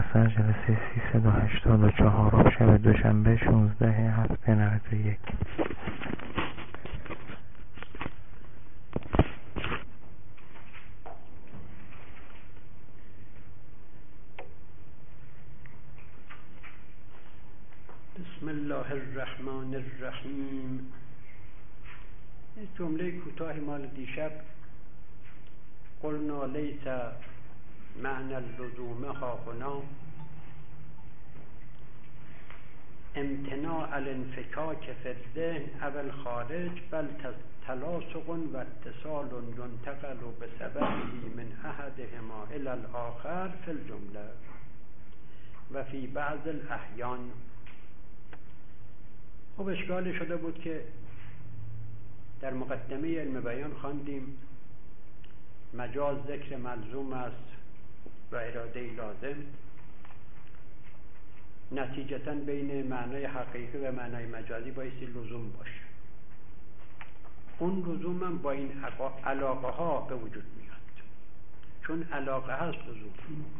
محضر جلسه 384 شب دوشنبه 16/7/91. بسم الله الرحمن الرحیم. یک جمله کوتاهی مال دیشب. قلنا لیس معنی اللزوم ها هنا امتناع الانفکاک فی الذهن او الخارج بل تلاصق و اتصال ينتقل بسببه من احدهما الى الاخر فی الجمله و فی بعض الاحیان. خب اشکال شده بود که در مقدمه علم بیان خواندیم مجاز ذکر ملزوم است و اراده لازم، نتیجتا بین معنای حقیقی و معنای مجازی بایستی لزوم باشه. اون لزوم هم با این علاقه ها به وجود میاد، چون علاقه هست لزوم.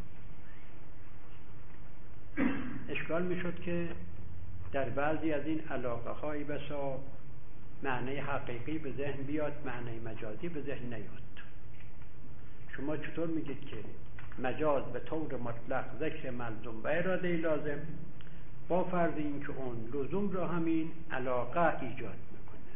اشکال میشد که در بعضی از این علاقه های بسا معنای حقیقی به ذهن بیاد، معنای مجازی به ذهن نیاد. شما چطور میگید که مجاز به طور مطلق ذکر ملزوم و اراده لازم با فرض این که اون لزوم را همین علاقه ایجاد میکنه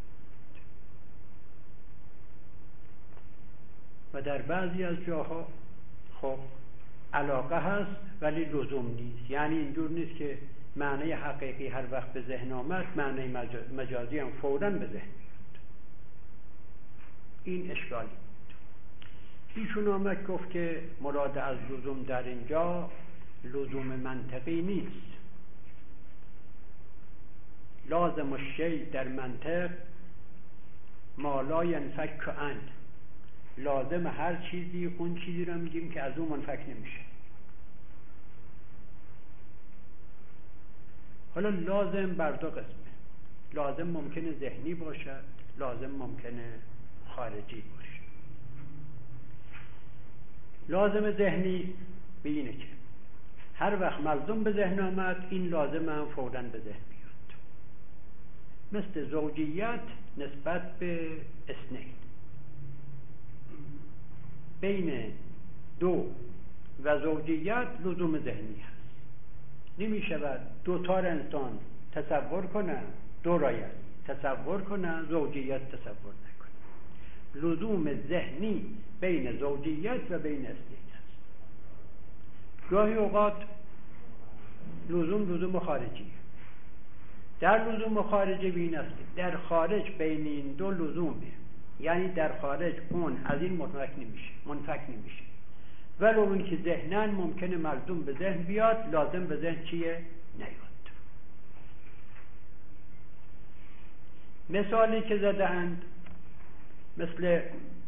و در بعضی از جاها خب علاقه هست ولی لزوم نیست. یعنی اینجور نیست که معنی حقیقی هر وقت به ذهن آمد معنی مجازی هم فوراً به ذهن میاد. این اشکالی. ایشون آمد گفت که مراد از لزوم در اینجا لزوم منطقی نیست. لازم الشیء در منطق ما لا ينفك عنه. لازم هر چیزی اون چیزی رو میگیم که از اون منفک نمیشه. حالا لازم بر دو قسمه. لازم ممکنه ذهنی باشد، لازم ممکنه خارجی باشد. لازم ذهنی به اینه که هر وقت ملزوم به ذهن آمد این لازم هم فوراً به ذهن بیاد. مثل زوجیت نسبت به اثنین. بین دو و زوجیت لزوم ذهنی هست. نمی شود دو تا انسان تصور کنن دو رایت تصور کنن زوجیت تصور نکنن. لزوم ذهنی بین زوجیت و بین اثنین است. گاهی اوقات لزوم خارجی. در لزوم خارجی بین است در خارج بین این دو لزومه. یعنی در خارج اون از این منفک نمیشه ولو اون که ذهنن ممکنه ملزوم به ذهن بیاد، لازم به ذهن چیه؟ نیاد. مثالی که زدند مثل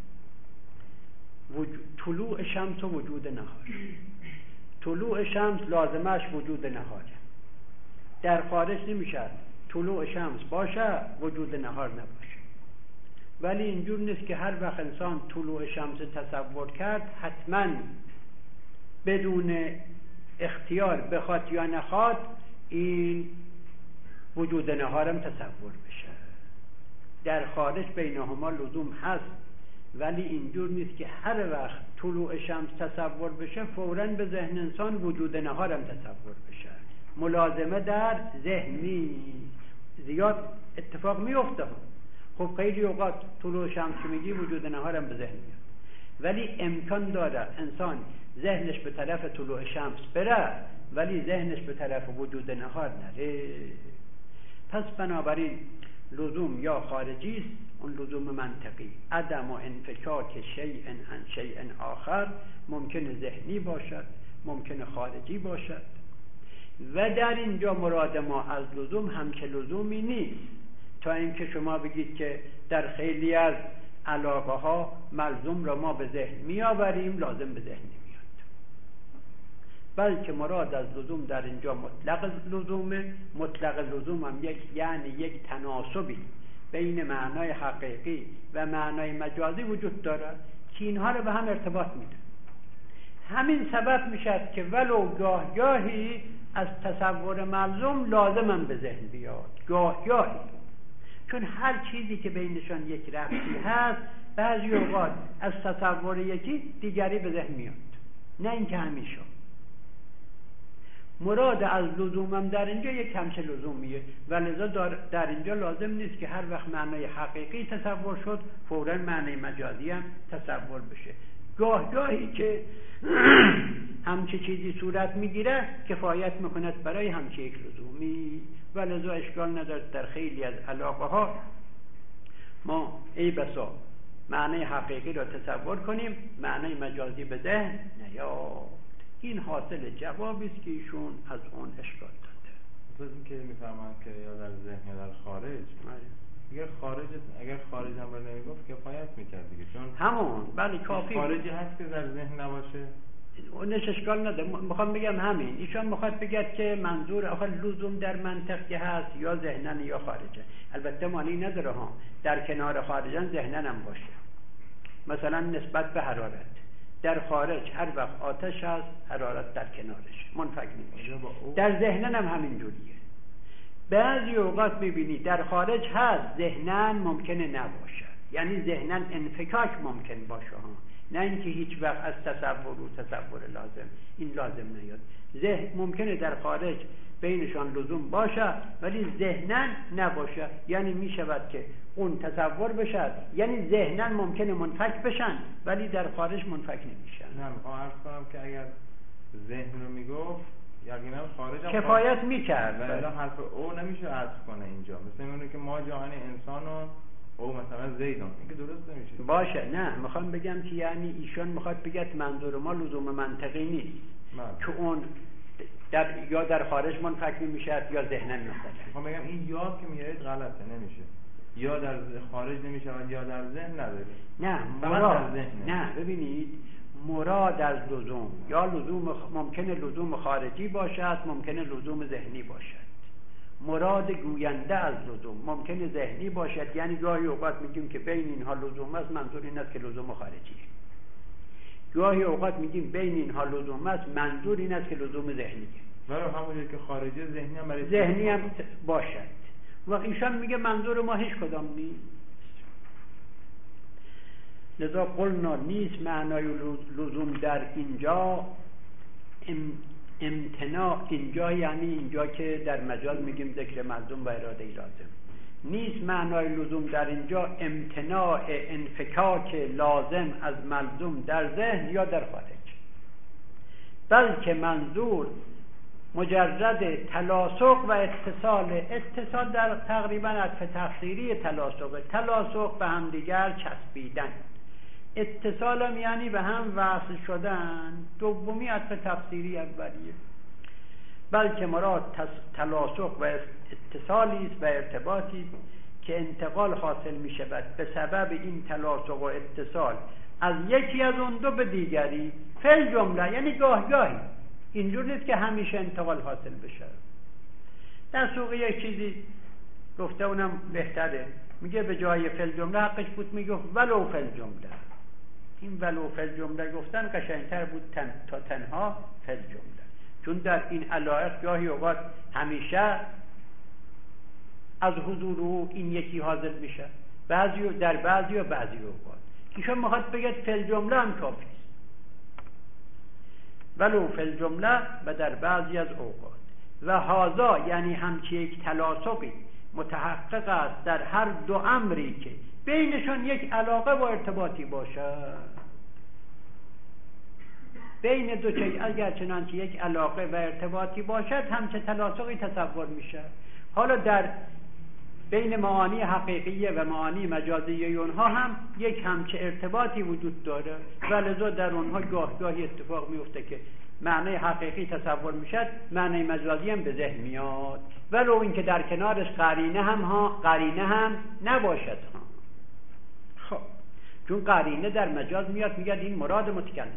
طلوع شمس و وجود نهار. طلوع شمس لازمش وجود نهاره. در خارج نمیشه طلوع شمس باشه وجود نهار نباشه. ولی اینجور نیست که هر وقت انسان طلوع شمس تصور کرد حتما بدون اختیار بخواد یا نخواد این وجود نهارم تصور بشه. در خارج بینهما لزوم هست ولی اینجور نیست که هر وقت طلوع شمس تصور بشه فوراً به ذهن انسان وجود نهارم تصور بشه. ملازمه در ذهنی زیاد اتفاق میفته. خب خیلی اوقات طلوع شمس میگی وجود نهارم به ذهن میاد، ولی امکان داره انسان ذهنش به طرف طلوع شمس بره ولی ذهنش به طرف وجود نهار نره. پس بنابراین لزوم یا خارجی است، اون لزوم منطقی. عدم و انفکاک شیء عن شیء آخر ممکنه ذهنی باشد، ممکنه خارجی باشد. و در اینجا مراد ما از لزوم هم که لزومی نیست تا اینکه شما بگید که در خیلی از علاقه ها ملزوم را ما به ذهن می آوریم لازم به ذهن نمیاد. بلکه مراد از لزوم در اینجا مطلق لزومه. مطلق لزوم هم یعنی یک تناسبی بین معنای حقیقی و معنای مجازی وجود داره که اینها رو به هم ارتباط میده. همین سبب میشد که ولو گاهی از تصور ملزوم لازمم به ذهن بیاد، گاهی، چون هر چیزی که بینشان یک ربطی هست بعضی اوقات از تصور یکی دیگری به ذهن میاد، نه اینکه همیشه. مراد از لزومم در اینجا یک همچه لزومیه و لذا در اینجا لازم نیست که هر وقت معنای حقیقی تصور شد فوراً معنای مجازی هم تصور بشه. گاهی که همچه چیزی صورت میگیره کفایت میکند برای همچه یک لزومی و لذا اشکال ندارد در خیلی از علاقه ها ما ای بسا معنای حقیقی را تصور کنیم، معنای مجازی به ذهن نیاد. این حاصل جوابی است که ایشون از اون اشکال داده. مثل این که میفهمن که یا در ذهن یا در خارج. اگر خارج هم رو نمیگفت کفایت میکرد دیگه، چون همون بله کافی خارجی هست که در ذهن نباشه اونش اشکال نداره. میخوام بگم همین، ایشون میخواد بگه که منظور آخر لزوم در منطق که هست یا ذهنن یا خارجه. البته معنی نداره ها در کنار خارجن ذهنن هم باشه. مثلا نسبت به حرارت در خارج هر وقت آتش هست حرارت در کنارش منفک نمیشه، در ذهنن هم همین جوریه. بعضی اوقات میبینی در خارج هست ذهنن ممکنه نباشه، یعنی ذهنن انفکاک ممکن باشه ها، نه اینکه هیچ وقت از تصور لازم این لازم نیاد. ذهن ممکنه در خارج بینشان لزوم باشه ولی ذهنن نباشه، یعنی میشود که اون تصور بشه، یعنی ذهنن ممکنه منفک بشن ولی در خارج منفک نمیشن. نه میخوام عرض کنم که اگر ذهن رو میگفت یقینا خارج هم کفایت میکرد ولی حرف او نمیشه عطف کنه اینجا، مثل اینه که ما جهان انسانو او مثلا زیدان، این که درست نمیشه. باشه نه میخوام بگم که یعنی ایشون میخواد بگه منظور ما لزوم منطقی نیست که اون یا در خارج منفک نمیشه یا ذهنن مثلا. میخوام بگم این یا که میارید غلطه، نمیشه یا در خارج نمیشه یا در ذهن نداره. نه مراد نه ببینید مراد از لزوم یا لزوم ممکنه لزوم خارجی باشد ممکنه لزوم ذهنی باشد. مراد گوینده از لزوم ممکنه ذهنی باشد، یعنی گاهی اوقات میگیم که بین اینها لزوم است، منظور این است که لزوم خارجیه. گاهی اوقات میگیم بین اینها لزوم است، منظور این است که لزوم ذهنیه. برای همونجوری که خارجی ذهنی هم برای ذهنی هم باشد. و ایشان میگه منظور ما هیچ کدام نیست. لذا قلنا نیست معنای لزوم در اینجا امتناع، اینجا یعنی اینجا که در مجاز میگیم ذکر ملزوم و اراده لازم، نیست معنای لزوم در اینجا امتناع انفکاک لازم از ملزوم در ذهن یا در خارج، بلکه منظور مجرد تلاصق و اتصال در تقریبا عطف تقصیری تلاصق به هم دیگر چسبیدن، اتصال هم یعنی به هم وصل شدن، دومی عطف تفسیری اولیه. بلکه مراد تلاصق و اتصالی است و ارتباطی که انتقال حاصل می شود به سبب این تلاصق و اتصال از یکی از اون دو به دیگری، فل جمله یعنی گاهی، اینجور نیست که همیشه انتقال حاصل بشه. در سوق یک چیزی گفته اونم بهتره، میگه به جای فل جمله حقش بود میگه ولو فل جمله. این ولو فل جمله گفتن قشنگتر بود تا تنها فل جمله، چون در این علایق گاهی اوقات همیشه از حضور او این یکی حاضر میشه، در بعضی اوقات ایشون میخواد بگه فل جمله هم کافی است، ولو فل جمله و در بعضی از اوقات. و هذا یعنی همچی یک تلاصقی متحقق است در هر دو امری که بینشان یک علاقه و ارتباطی باشد. بین دو چیز اگر چنانچه یک علاقه و ارتباطی باشد همچه تلاصقی تصور میشه. حالا در بین معانی حقیقیه و معانی مجازیه اونها هم یک همچه ارتباطی وجود داره و لذا در اونها گاهی اتفاق میفته که معنی حقیقی تصور میشد، معنی مجازی هم به ذهن میاد ولو اینکه در کنارش قرینه هم نباشد ها. خب چون قرینه در مجاز میاد میگه این مراد متکلم.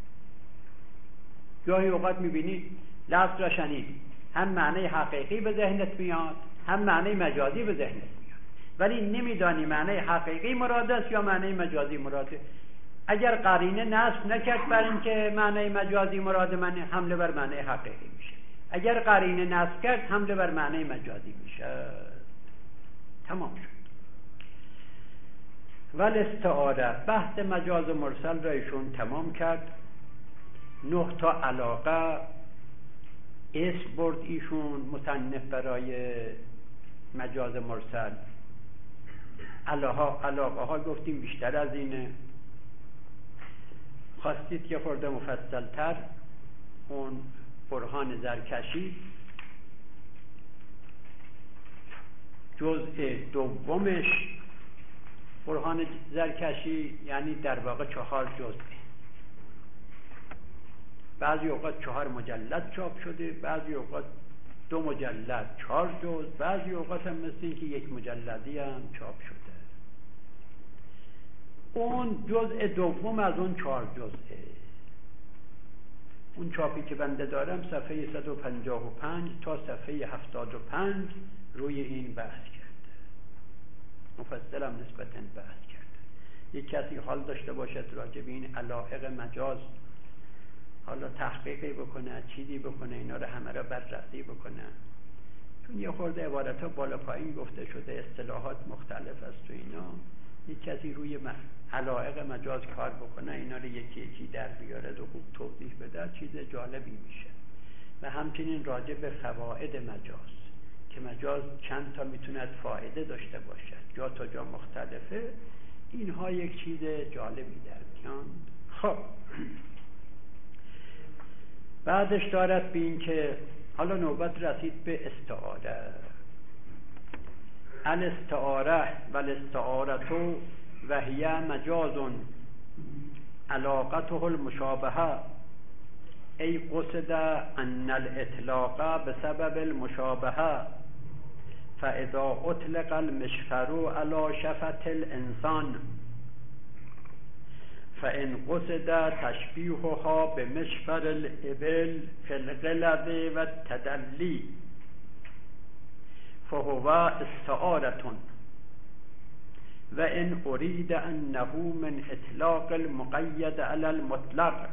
گاهی اوقات میبینی لفظ را شنیدی هم معنی حقیقی به ذهنت میاد هم معنی مجازی به ذهنت میاد، ولی نمیدانی معنی حقیقی مراد است یا معنی مجازی مراده. اگر قرینه نصب نکرد بر این که معنی مجازی مراد من، حمله بر معنی حقیقی میشه. اگر قرینه نصب کرد حمله بر معنی مجازی میشه. تمام شد. والاستعاره، بحث مجاز مرسل را ایشون تمام کرد. 9 تا علاقه اسم برد ایشون مصنف برای مجاز مرسل. علاقه ها گفتیم بیشتر از اینه. خواستید که خورده مفصل تر اون برهان زرکشی جزء دومش، برهان زرکشی یعنی در واقع 4 جزء، بعضی اوقات 4 مجلد چاپ شده، بعضی اوقات 2 مجلد 4 جزء، بعضی اوقات هم مثل این که 1 مجلدی هم چاپ شده. اون جزء دوم از اون 4 جزءه. اون چاپی که بنده دارم صفحه 155 تا صفحه 75 روی این بحث کرده، مفصل هم نسبتاً بحث کرده. یک کسی حال داشته باشد راجع به این علائق مجاز حالا تحقیقی بکنه، چیزی بکنه، اینا رو همه را بررسی بکنه، چون یه خورده عبارت ها بالا پایین گفته شده، اصطلاحات مختلف است و اینا. یک کسی روی علائق مجاز کار بکنه، اینا رو یکی یکی در بیاره و خوب توضیح بده، چیز جالبی میشه. و همچنین راجع به فواید مجاز که مجاز چند تا میتوند فایده داشته باشد، جا تا جا مختلفه، اینها یک چیز جالبی در میان. خب بعدش دارد به این که حالا نوبت رسید به استعاره. الاستعاره والاستعارة و هی مجاز علاقته المشابهه ای قصد ان الاطلاق بسبب المشابهه فاذا اطلق المشفر على شفة الانسان فان قصد تشبیهها بمشفر الابل فی الغلظ و التدلی فهو استعارة و ان اريد انه من اطلاق المقید على المطلق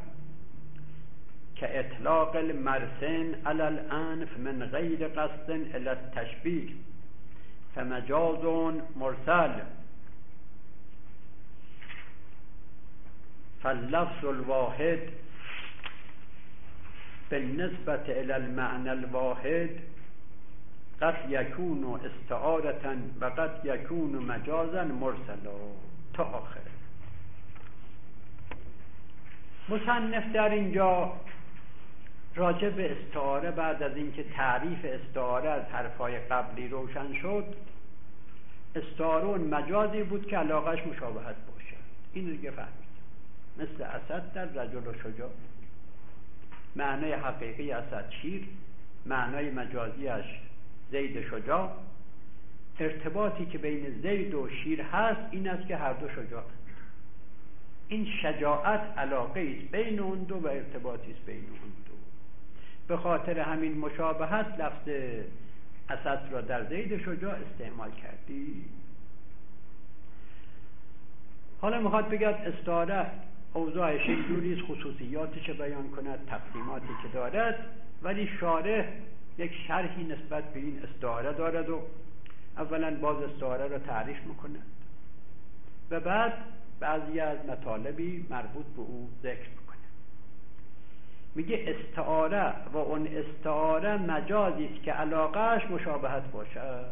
كاطلاق المرسن على الانف من غیر قصد الى التشبیه فمجاز مرسل. فاللفظ الواحد بالنسبة الى المعنى الواحد قد یکون استعارة و قد یکون مجازا مرسلا تا آخر. مصنف در اینجا راجع به استعاره بعد از اینکه تعریف استعاره از حرفای قبلی روشن شد، استعاره اون مجازی بود که علاقش مشابهت باشد. این دیگه فهمید. مثل اسد در رجل و شجاع، معنای حقیقی اسد شیر، معنای مجازیش زید شجاع. ارتباطی که بین زید و شیر هست این است که هر دو شجاعند. این شجاعت علاقه است بین اون دو و ارتباطی است بین اون دو. به خاطر همین مشابهت لفظ اسد را در زید شجاع استعمال کردی. حالا میخواد بگه استعاره اوضاعش اینجوریست، خصوصیاتش بیان کند، تقسیماتی که دارد، ولی شارح یک شرحی نسبت به این استعاره دارد و اولا باز استعاره را تعریف میکند و بعد بعضی از مطالبی مربوط به او ذکر میکنه. میگه استعاره و اون استعاره مجازی است که علاقهش مشابهت باشد.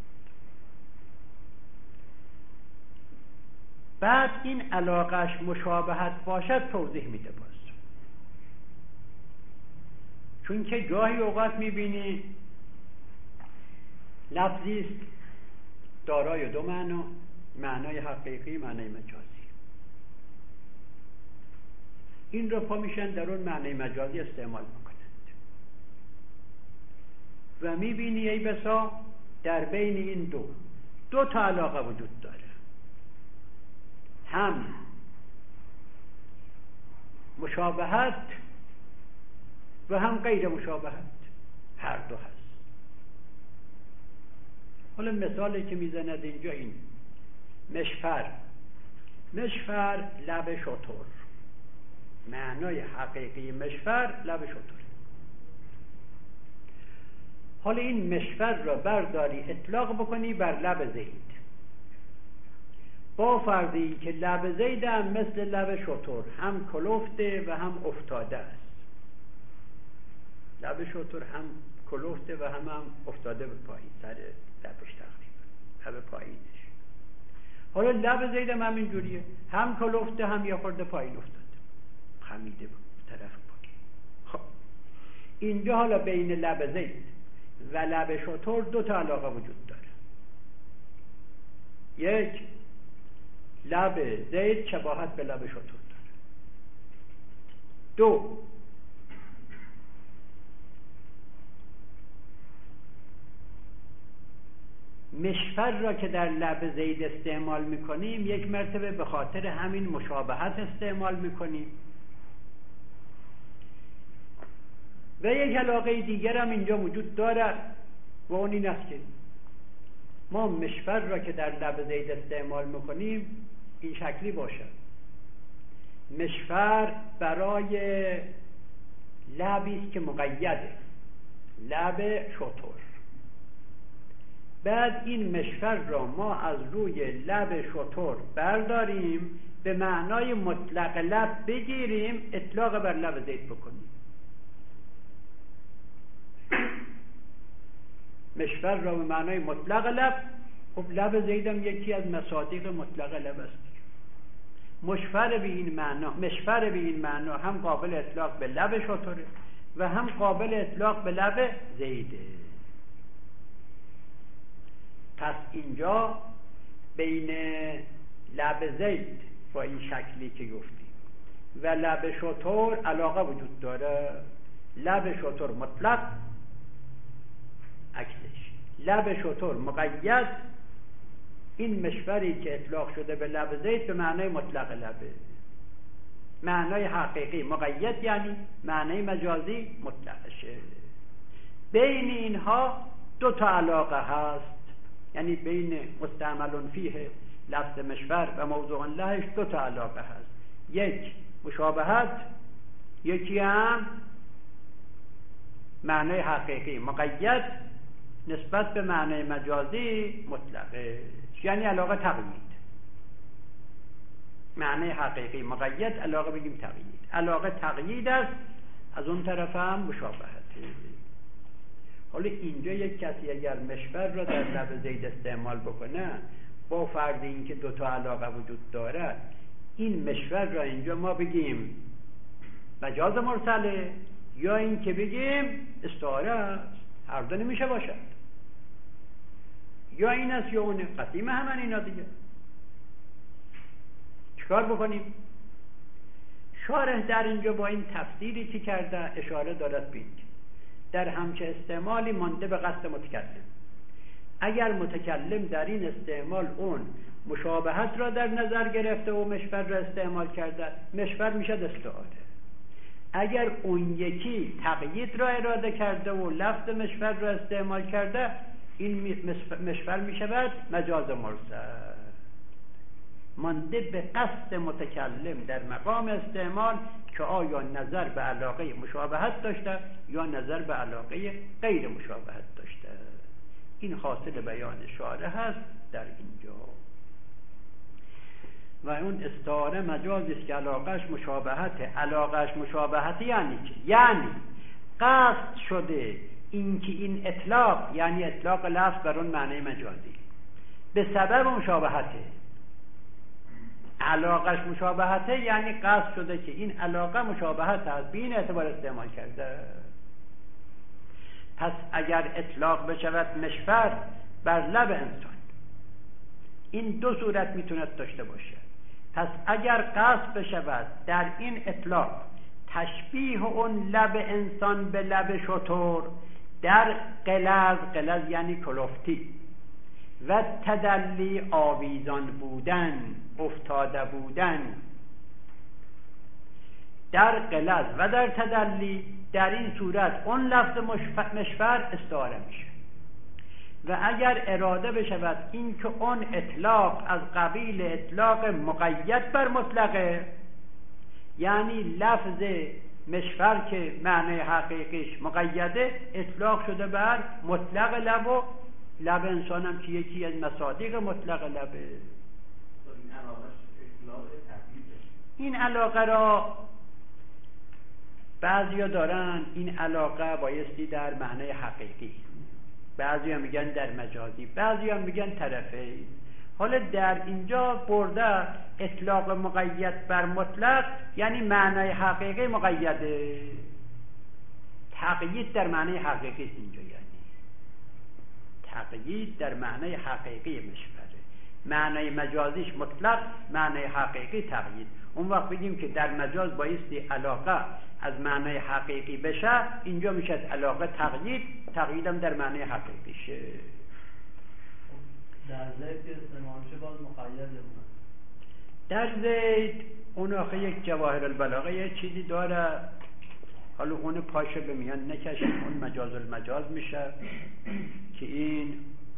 بعد این علاقهش مشابهت باشد توضیح میده باز، چون که گاهی اوقات میبینی لفظی است دارای دو معنا، معنای حقیقی، معنای مجازی. این رو پا میشن در اون معنای مجازی استعمال میکنند و میبینی ای بسا در بین این دو تا علاقه وجود داره، هم مشابهت و هم غیر مشابهت، هر دو هست. حالا مثالی که میزند اینجا این مشفر مشفر لب شتر، معنای حقیقی مشفر لب شتر. حالا این مشفر را برداری اطلاق بکنی بر لب زید، با فرضی که لب زید هم مثل لب شتر هم کلفته و هم افتاده است. لب شتر هم کلفته و هم افتاده به پایین، سر لبش تقریبا لب پایینش. حالا لب زید هم همین جوریه، هم کلفته هم یه خورده پایین افتاده، خمیده به طرف پایین. خب اینجا حالا بین لب زید و لب شتر دو تا علاقه وجود داره. یک، لب زید شباهت به لب شتر داره. دو، مشفر را که در لب زید استعمال میکنیم یک مرتبه به خاطر همین مشابهت استعمال میکنیم و یک علاقه دیگر هم اینجا وجود دارد و اون این است که ما مشفر را که در لب زید استعمال میکنیم این شکلی باشد: مشفر برای لبی است که مقیده، لب شتر. بعد این مشفر را ما از روی لب شتر برداریم، به معنای مطلق لب بگیریم، اطلاق بر لب زید بکنیم. مشفر را به معنای مطلق لب، خب لب زید هم یکی از مصادیق مطلق لب است. مشفر به این معنا هم قابل اطلاق به لب شتره و هم قابل اطلاق به لب زیده. پس اینجا بین لب زید با این شکلی که گفتیم و لب شتر علاقه وجود داره. لب شتر مطلق، عکسش لب شتر مقید. این مشفری که اطلاق شده به لب زید به معنای مطلق لبه، معنای حقیقی مقید یعنی معنای مجازی مطلقشه. بین اینها دو تا علاقه هست، یعنی بین مستعمل فیه لفظ مشفر و موضوع لهش دو تا علاقه هست: یک مشابهت، یکی هم معنای حقیقی مقید نسبت به معنای مجازی مطلقه، یعنی علاقه تقیید. معنای حقیقی مقید، علاقه بگیم تقیید. علاقه تقیید است، از اون طرف هم مشابهته. حالا اینجا یک کسی اگر مشفر را در لب زید استعمال بکنه با فرض اینکه دو تا علاقه وجود داره، این مشفر را اینجا ما بگیم مجاز مرسله یا این که بگیم استعاره است، هر دو نمیشه باشد، یا این است یا اونه، قسیم همین اینا دیگه. چیکار بکنیم؟ شارح در اینجا با این تفسیری که کرده اشاره دارد به اینکه در همچه استعمالی مانده به قصد متکلم. اگر متکلم در این استعمال اون مشابهت را در نظر گرفته و مشفر را استعمال کرده، مشفر میشه استعاره. اگر اون یکی تقیید را اراده کرده و لفظ مشفر را استعمال کرده، این مشفر میشود مجاز مرسل، مانده به قصد متکلم در مقام استعمال که آیا نظر به علاقه مشابهت داشته یا نظر به علاقه غیر مشابهت داشته. این حاصل بیان شارح هست در اینجا. و اون استعاره مجازی است که علاقهش مشابهته. علاقهش مشابهته یعنی چه؟ یعنی قصد شده اینکه این اطلاق، یعنی اطلاق لفظ بر اون معنی مجازی، به سبب مشابهته. علاقهش مشابهته یعنی قصد شده که این علاقه مشابهت است، به این اعتبار استعمال کرده. پس اگر اطلاق بشود مشفر بر لب انسان، این دو صورت میتونه داشته باشه. پس اگر قصد بشود در این اطلاق تشبیه اون لب انسان به لب شتر در غلظ یعنی کلفتی و تدلی آویزان بودن، افتاده بودن، در غلظ و در تدلی، در این صورت اون لفظ مشفر استعاره میشه. و اگر اراده بشود این که اون اطلاق از قبیل اطلاق مقید بر مطلقه، یعنی لفظ مشفر که معنی حقیقیش مقیده اطلاق شده بر مطلق لب و لب انسان هم که یکی از مصادیق مطلق لبه. این علاقه را بعضیا دارن این علاقه بایستی در معنی حقیقی، بعضیا میگن در مجازی، بعضیا میگن طرفی. حالا در اینجا برده اطلاق مقید بر مطلق یعنی معنی حقیقی مقیده، تقیید در معنی حقیقی اینجا، یعنی تقیید در معنی حقیقی مشفره، معنی مجازیش مطلق، معنی حقیقی تقیید. اون وقت بگیم که در مجاز بایستی علاقه از معنی حقیقی بشه، اینجا میشه علاقه تقیید، تقییدم در معنی حقیقی شه. در زید که استعمال شه باز مقید بمونه. در زید اون آخه یک جواهر البلاغه یه چیزی داره، حالا اون پاشه به میان نکشه، اون مجاز المجاز میشه که این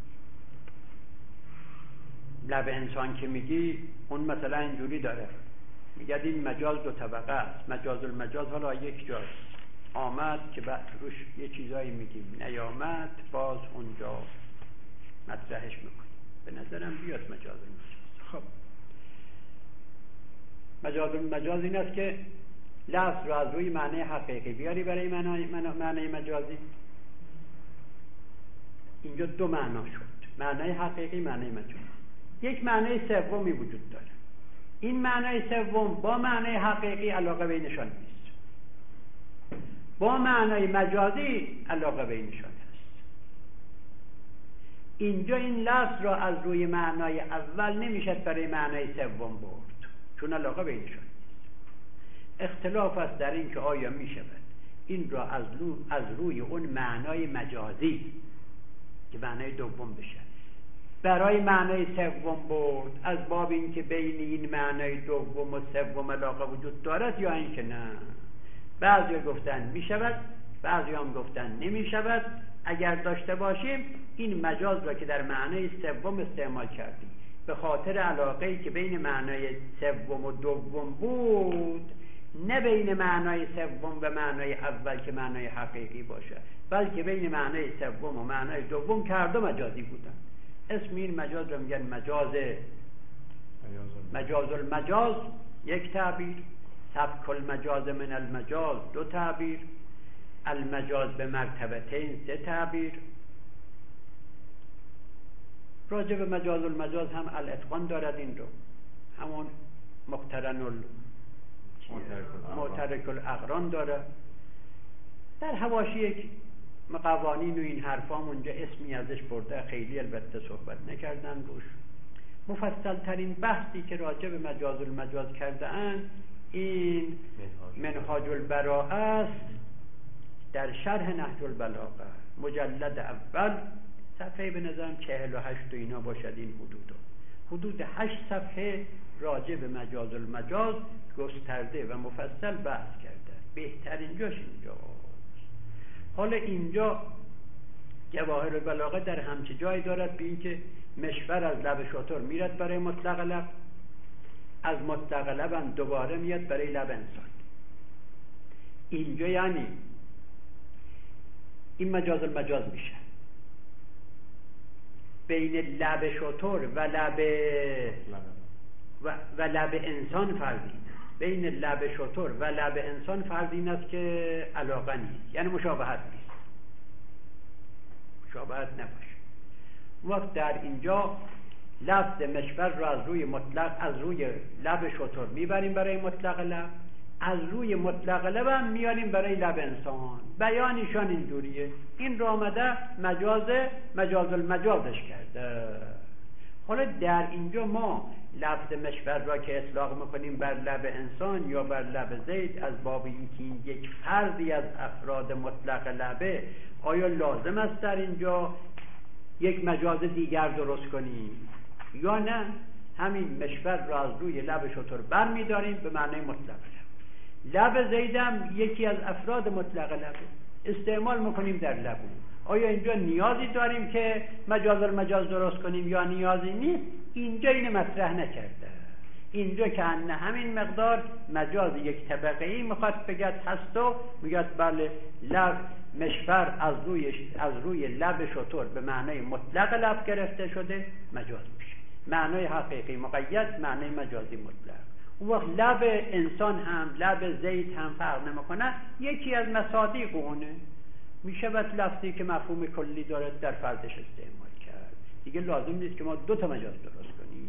لب انسان که میگی اون مثلا اینجوری داره، میگه این مجاز دو طبقه است، مجاز المجاز حالا یک جاست، آمد که بعد روش یه چیزایی میگیم، نیامد باز اونجا مطرحش میکنیم. به نظرم بیاد مجاز المجاز. خب مجاز المجاز این است که لفظ رو از روی معنی حقیقی بیاری برای معنی مجازی. اینجا دو معنا شد، معنی حقیقی، معنی مجازی. یک معنی سومی وجود داره، این معنی سوم با معنی حقیقی علاقه بینشان نیست، با معنی مجازی علاقه بینشان هست. اینجا این لفظ را از روی معنای اول نمیشد برای معنی سوم برد، چون علاقه بینشان نیست. اختلاف است در این که آیا میشود این را از روی اون معنای مجازی که معنی دوم بشه برای معنی سوم برد، از باب این که بین این معنی دوم و سوم علاقه وجود دارد، یا این که نه. بعضی گفتن می شود، بعضی هم گفتن نمی شود. اگر داشته باشیم این مجاز را که در معنی سوم استعمال کردیم به خاطر علاقه‌ای که بین معنی سوم و دوم بود، نه بین معنی سوم و معنی اول که معنی حقیقی باشه، بلکه بین معنی سوم و معنی دوم که هر دو مجازی بودن. اسم این مجاز رو میگن مجاز المجاز یک تعبیر، سبک المجاز من المجاز دو تعبیر، المجاز به مرتبتین سه تعبیر. راجع به مجاز المجاز هم الاتقان دارد، این رو همون مقترن معترک الاقران داره. در حواشی یک قوانین و این حرفام اونجا اسمی ازش برده، خیلی البته صحبت نکردن روش. مفصل ترین بحثی که راجع به مجاز المجاز کرده اند این منهاج البراءه است، در شرح نهج البلاغه مجلد اول صفحه به نظرم 48 و اینا باشد. این حدود 8 صفحه راجع به مجاز المجاز گسترده و مفصل بحث کرده. بهترین جاش اینجا. حالا اینجا جواهر البلاغه در همچه جایی دارد به این که مشفر از لب شتر میرد برای مطلق لب، از مطلق لب هم دوباره میاد برای لب انسان. اینجا یعنی این مجاز المجاز میشه بین لب شتر و لب انسان فرضی، بین لب شتر و لب انسان فرضی این است که علاقه نیست، یعنی مشابهت نیست، مشابهت نباشه. وقت در اینجا لفظ مشفر رو از روی مطلق، از روی لب شتر میبریم برای مطلق لب، از روی مطلق لب هم میاریم برای لب انسان. بیانیشان اینجوریه. این رو آمده مجاز المجازش کرده. حالا در اینجا ما لفظ مشفر را که اطلاق میکنیم بر لب انسان یا بر لب زید از باب اینکه این یک فردی از افراد مطلق لبه، آیا لازم است در اینجا یک مجاز دیگر درست کنیم یا نه؟ همین مشفر را از روی لب شتر بر میداریم به معنی مطلق لب زیدم یکی از افراد مطلق لبه، استعمال میکنیم در لبو. آیا اینجا نیازی داریم که مجاز المجاز درست کنیم یا نیازی نیست؟ اینجا اینو مطرح نکرده. اینجا که همین مقدار مجاز یک طبقه ای میخواد بگد هست و میگد بله لب مشفر از روی لب شتر به معنای مطلق لب گرفته شده مجاز میشه. معنای حقیقی مقید، معنای مجازی مطلق. اون وقت لب انسان هم لب زید هم فرق نمیکنه، یکی از مصادیق اونه. میشه بعد لفظی که مفهوم کلی داره در فردش استعمال کرد. دیگه لازم نیست که ما دو تا مجاز درست کنیم.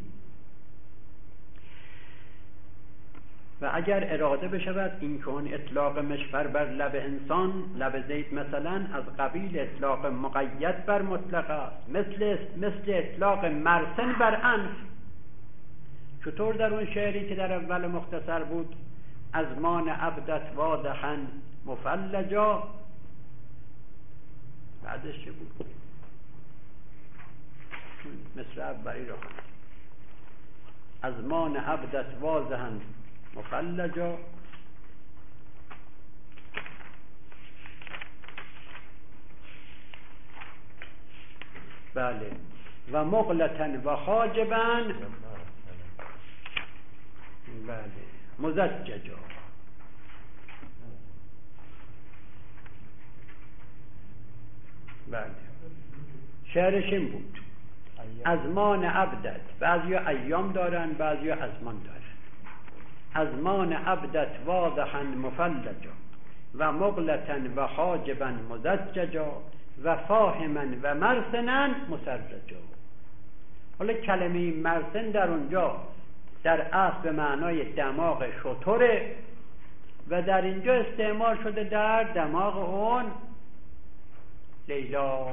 و اگر اراده بشود این که اون اطلاق مشفر بر لب انسان، لب زید مثلا، از قبیل اطلاق مقید بر مطلق است، مثل اطلاق مرسن بر انف. چطور در اون شعری که در اول مختصر بود، ازمان عبدت واضحا مفلجا، بعدش چه بود؟ مثل اولی رو خواهد ازمان عبدت واضحا مفلجا، بله، و مغلطا و خاجبا، بله، مزججا. بله، شعرش این بود، ازمان عبدت، بعضی ایام دارن بعضی ازمان دارن. ازمان عبدت واضحا مفلجا و مغلطا و خاجبا مزججا و فاهما و مرسنا مسرجا. حالا کلمه مرسن در اونجا در اصل به معنای دماغ شتره و در اینجا استعمال شده در دماغ اون لیلا.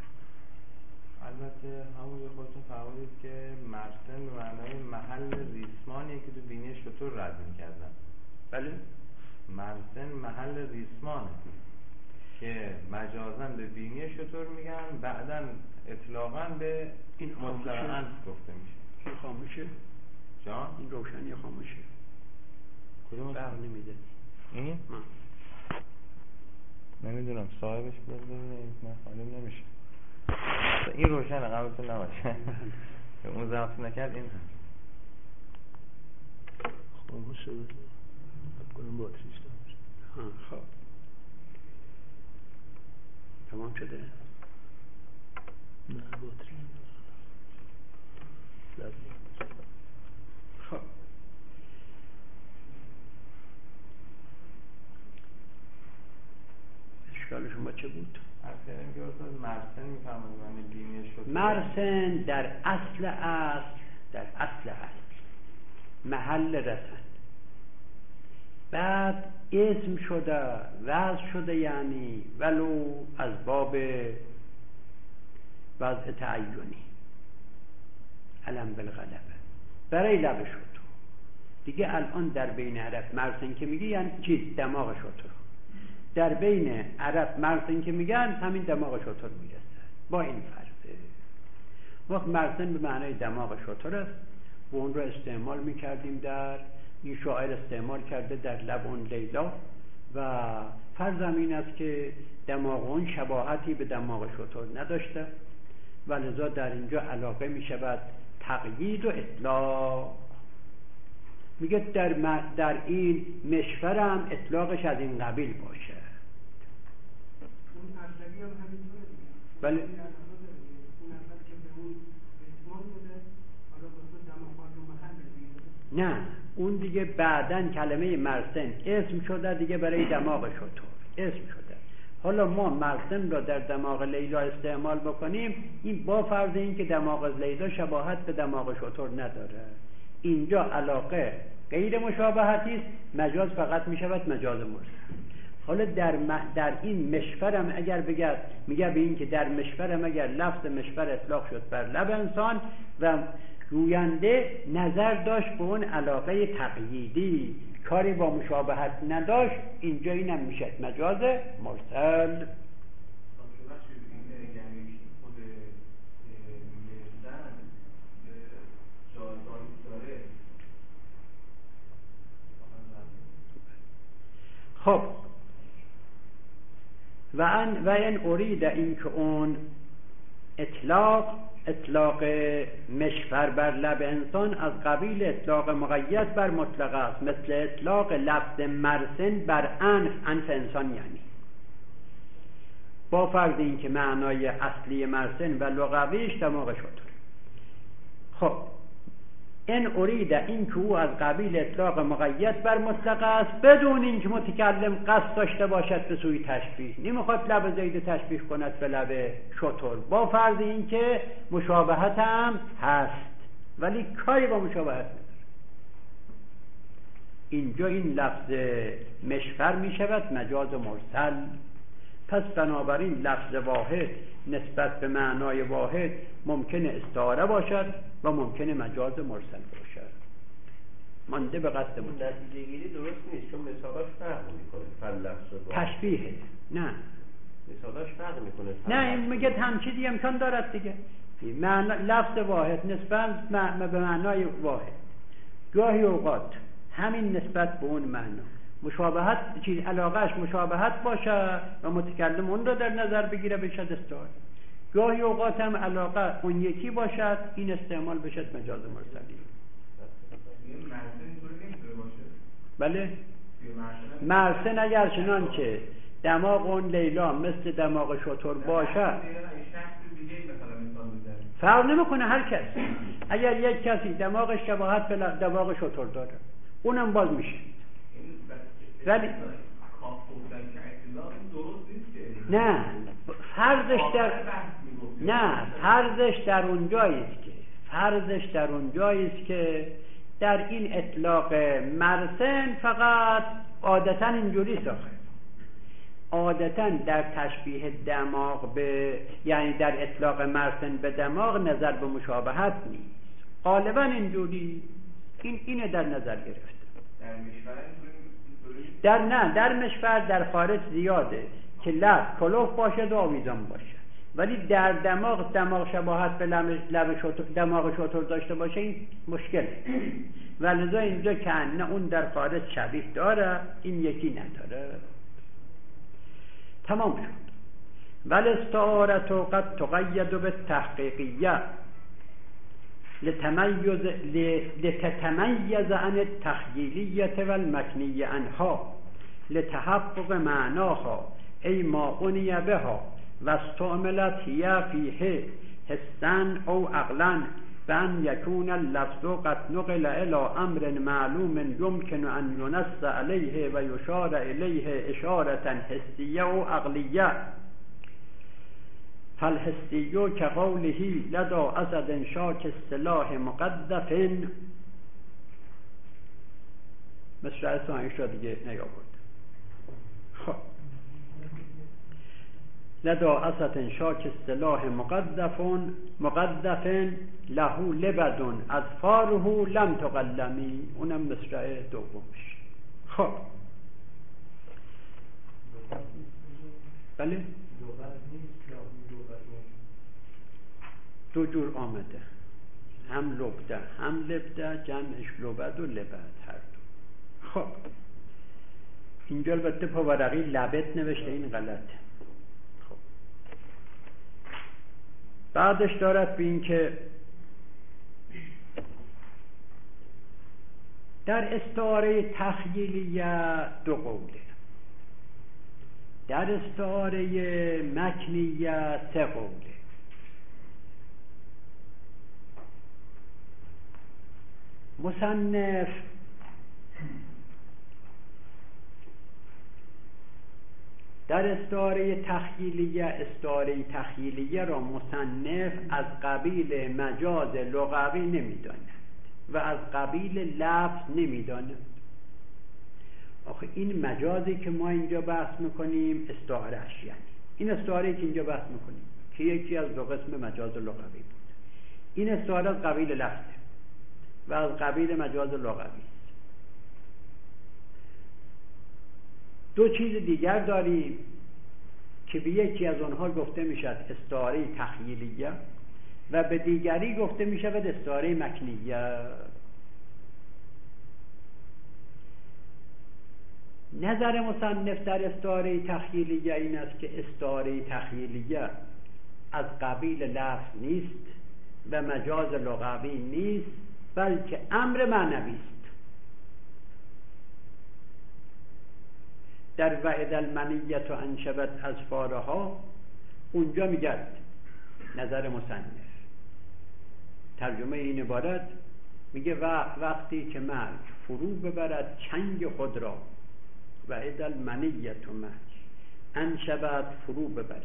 البته همون خودتون فرمودید که مرسن به معنای محل ریسمانیه که تو بینی شتر رد می‌کردن. بله، مرسن محل ریسمانه که مجازاً به بینی شتر میگن، بعداً اطلاقاً به این مطلقاً گفته میشه. این خاموشه؟ جان؟ این روشنی خاموشه. کدوم برق نمیده. این؟ نمیدونم صاحبش بیاد ببینید، من معلوم نمیشه. این روشنه، قبلتون نباشه. اون ضبط نکرد این هم خاموشه. فکر کنم باتریش داره. خب تمام شده؟ نه باتری نداره. خب اشکال شما چه بود؟ مرسن در اصل محل رسن، بعد اسم شده، وضع شده، یعنی ولو از باب وضع تعینی، علم بالغلبه، برای لب شد. دیگه الان در بین عرب مرسن که میگی یعنی چیز؟ دماغ شد. در بین عرب مرسن که میگن همین دماغ شتر میرسه. با این فرضه وقت مرسن به معنای دماغ شتر است و اون رو استعمال میکردیم، در این شاعر استعمال کرده در لب اون لیلا و فرضم این است که دماغ اون شباهتی به دماغ شتر نداشته و لذا در اینجا علاقه میشود تقیید و اطلاق. میگه در این مشفرم اطلاقش از این قبیل باشه. بله، نه اون دیگه بعدن کلمه مرسن اسم شده دیگه برای دماغ شتر اسم شده. حالا ما مرسن را در دماغ لیلا استعمال بکنیم، این با فرض این که دماغ لیلا شباهت به دماغ شتر نداره. اینجا علاقه غیر مشابهتی است، مجاز فقط میشود مجاز مرسل. حالا در این مشفرم اگر میگه به این که در مشفرم اگر لفظ مشفر اطلاق شد بر لب انسان و گوینده نظر داشت به اون علاقه تقییدی، کاری با مشابهت نداشت، اینجا اینم میشه مجاز مرسل. خب و این ارید این که اون اطلاق مشفر بر لب انسان از قبیل اطلاق مقید بر مطلق است، مثل اطلاق لفظ مرسن بر انف انسان، یعنی با فرض این که معنای اصلی مرسن و لغویش دماغ شتر. خب این ارید این که او از قبیل اطلاق مقید بر مطلق است بدون اینکه متکلم قصد داشته باشد به سوی تشبیه. نمیخواد لب زید تشبیه کند به لب شتر، با فرض این که مشابهت هم هست ولی کاری با مشابهت نداره. اینجا این لفظ مشفر می شود مجاز مرسل. پس بنابراین لفظ واحد نسبت به معنای واحد ممکنه استعاره باشد و ممکنه مجاز مرسل باشد. مانده به قصد اون نتیجه گیری درست نیست، چون مثالاش فرق میکنه. فلفظ تشبیه نه، مثالاش فرق میکنه. نه این میگه هم چیزی امکان دارد دیگه. لفظ واحد نسبت به معنای واحد، گاهی اوقات همین نسبت به اون معنا مشابهت چیز علاقهش مشابهت باشه و متکلم اون رو در نظر بگیره بشد استعاره. گاهی اوقات هم علاقه اون یکی باشد، این استعمال بشد مجاز مرسلی. بله مرسن اگر چنانچه دماغ اون لیلا مثل دماغ شتر باشه فرق نمیکنه. هر کس اگر یک کسی دماغش شباهت به دماغ شتر داره اونم باز میشه. ولی نه فرضش در اونجاییست که در این اطلاق مرسن فقط عادتا اینجوری ساخته، عادتا در تشبیه دماغ به یعنی در اطلاق مرسن به دماغ نظر به مشابهت نیست، غالبا اینجوری اینه در نظر گرفته. در مشفر در خارج زیاده که لب کلوف باشد و آویزان باشه، ولی در دماغ شباهت به دماغ شتر داشته باشه این مشکله. ولذا اینجا که نه اون در خارج شبیه داره این یکی نداره. تمام شد. ولی استعارت قد تقید به تحقیقیه لتتميز عن التخيلية والمكنية عنها لتحقق معناها أي ما عني بها واستعملت هي فيه حسا أو عقلا بأن يكون اللفظ قد نقل إلى أمر معلوم يمكن أن ينص عليه ويشار إليه إشارة حسية أو عقلية. فالحسي كقوله لدى أسد شاك السلاح مقدف مثل ثانیش را دیگه نیاورد. خب لدى أسد شاك السلاح مقدف له لبد أظفاره لم تقلمی، اونم مصرع دومش. خب بله دو جور آمده، هم لبده هم لبده، جمعش لبد و لبد هر دو. خب اینجا البته پاورقی لبت نوشته، این غلطه. خب بعدش دارد به این که در استعاره تخییلیه دو قوله، در استعاره مکنیه سه قوله. مصنف در استعاره تخییلیه را مصنف از قبیل مجاز لغوی نمیداند و از قبیل لفظ نمیداند. آخه این مجازی که ما اینجا بحث میکنیم استعاره اشیانی، این استعاره که اینجا بحث میکنیم که یکی از دو قسم مجاز لغوی بود، این استعاره از قبیل لفظه و از قبیل مجاز لغوی است. دو چیز دیگر داریم که به یکی از آنها گفته میشد استعاره تخییلیه و به دیگری گفته میشود استعاره مکنیه. نظر مصنف در استعاره تخیلیه این است که استعاره تخیلیه از قبیل لفظ نیست و مجاز لغوی نیست، بلکه امر معنوی است. در وعد المنیت و انشبت اظفارها اونجا میگه نظر مصنف، ترجمه این عبارت میگه وقتی که مرگ فرو ببرد چنگ خود را، وعد المنیت و مرگ انشبت فرو ببرد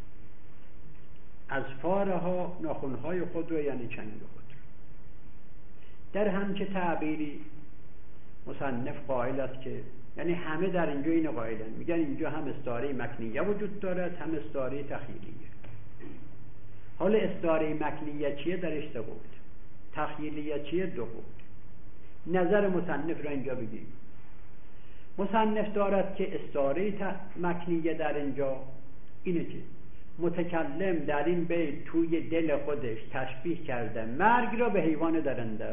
اظفارها ناخنهای خود را، یعنی چنگ خود را. در همچه تعبیری مصنف قائل است که یعنی همه در اینجا این قائلن، میگن اینجا هم استعاره مکنیه وجود دارد هم استعاره تخیلیه. حالا استعاره مکنیه چیه؟ درش دو قول. تخیلیه چیه؟ دو قول. نظر مصنف را اینجا بگیم. مصنف دارد که استعاره مکنیه در اینجا اینه که متکلم در این بیت توی دل خودش تشبیه کرده مرگ را به حیوان درنده.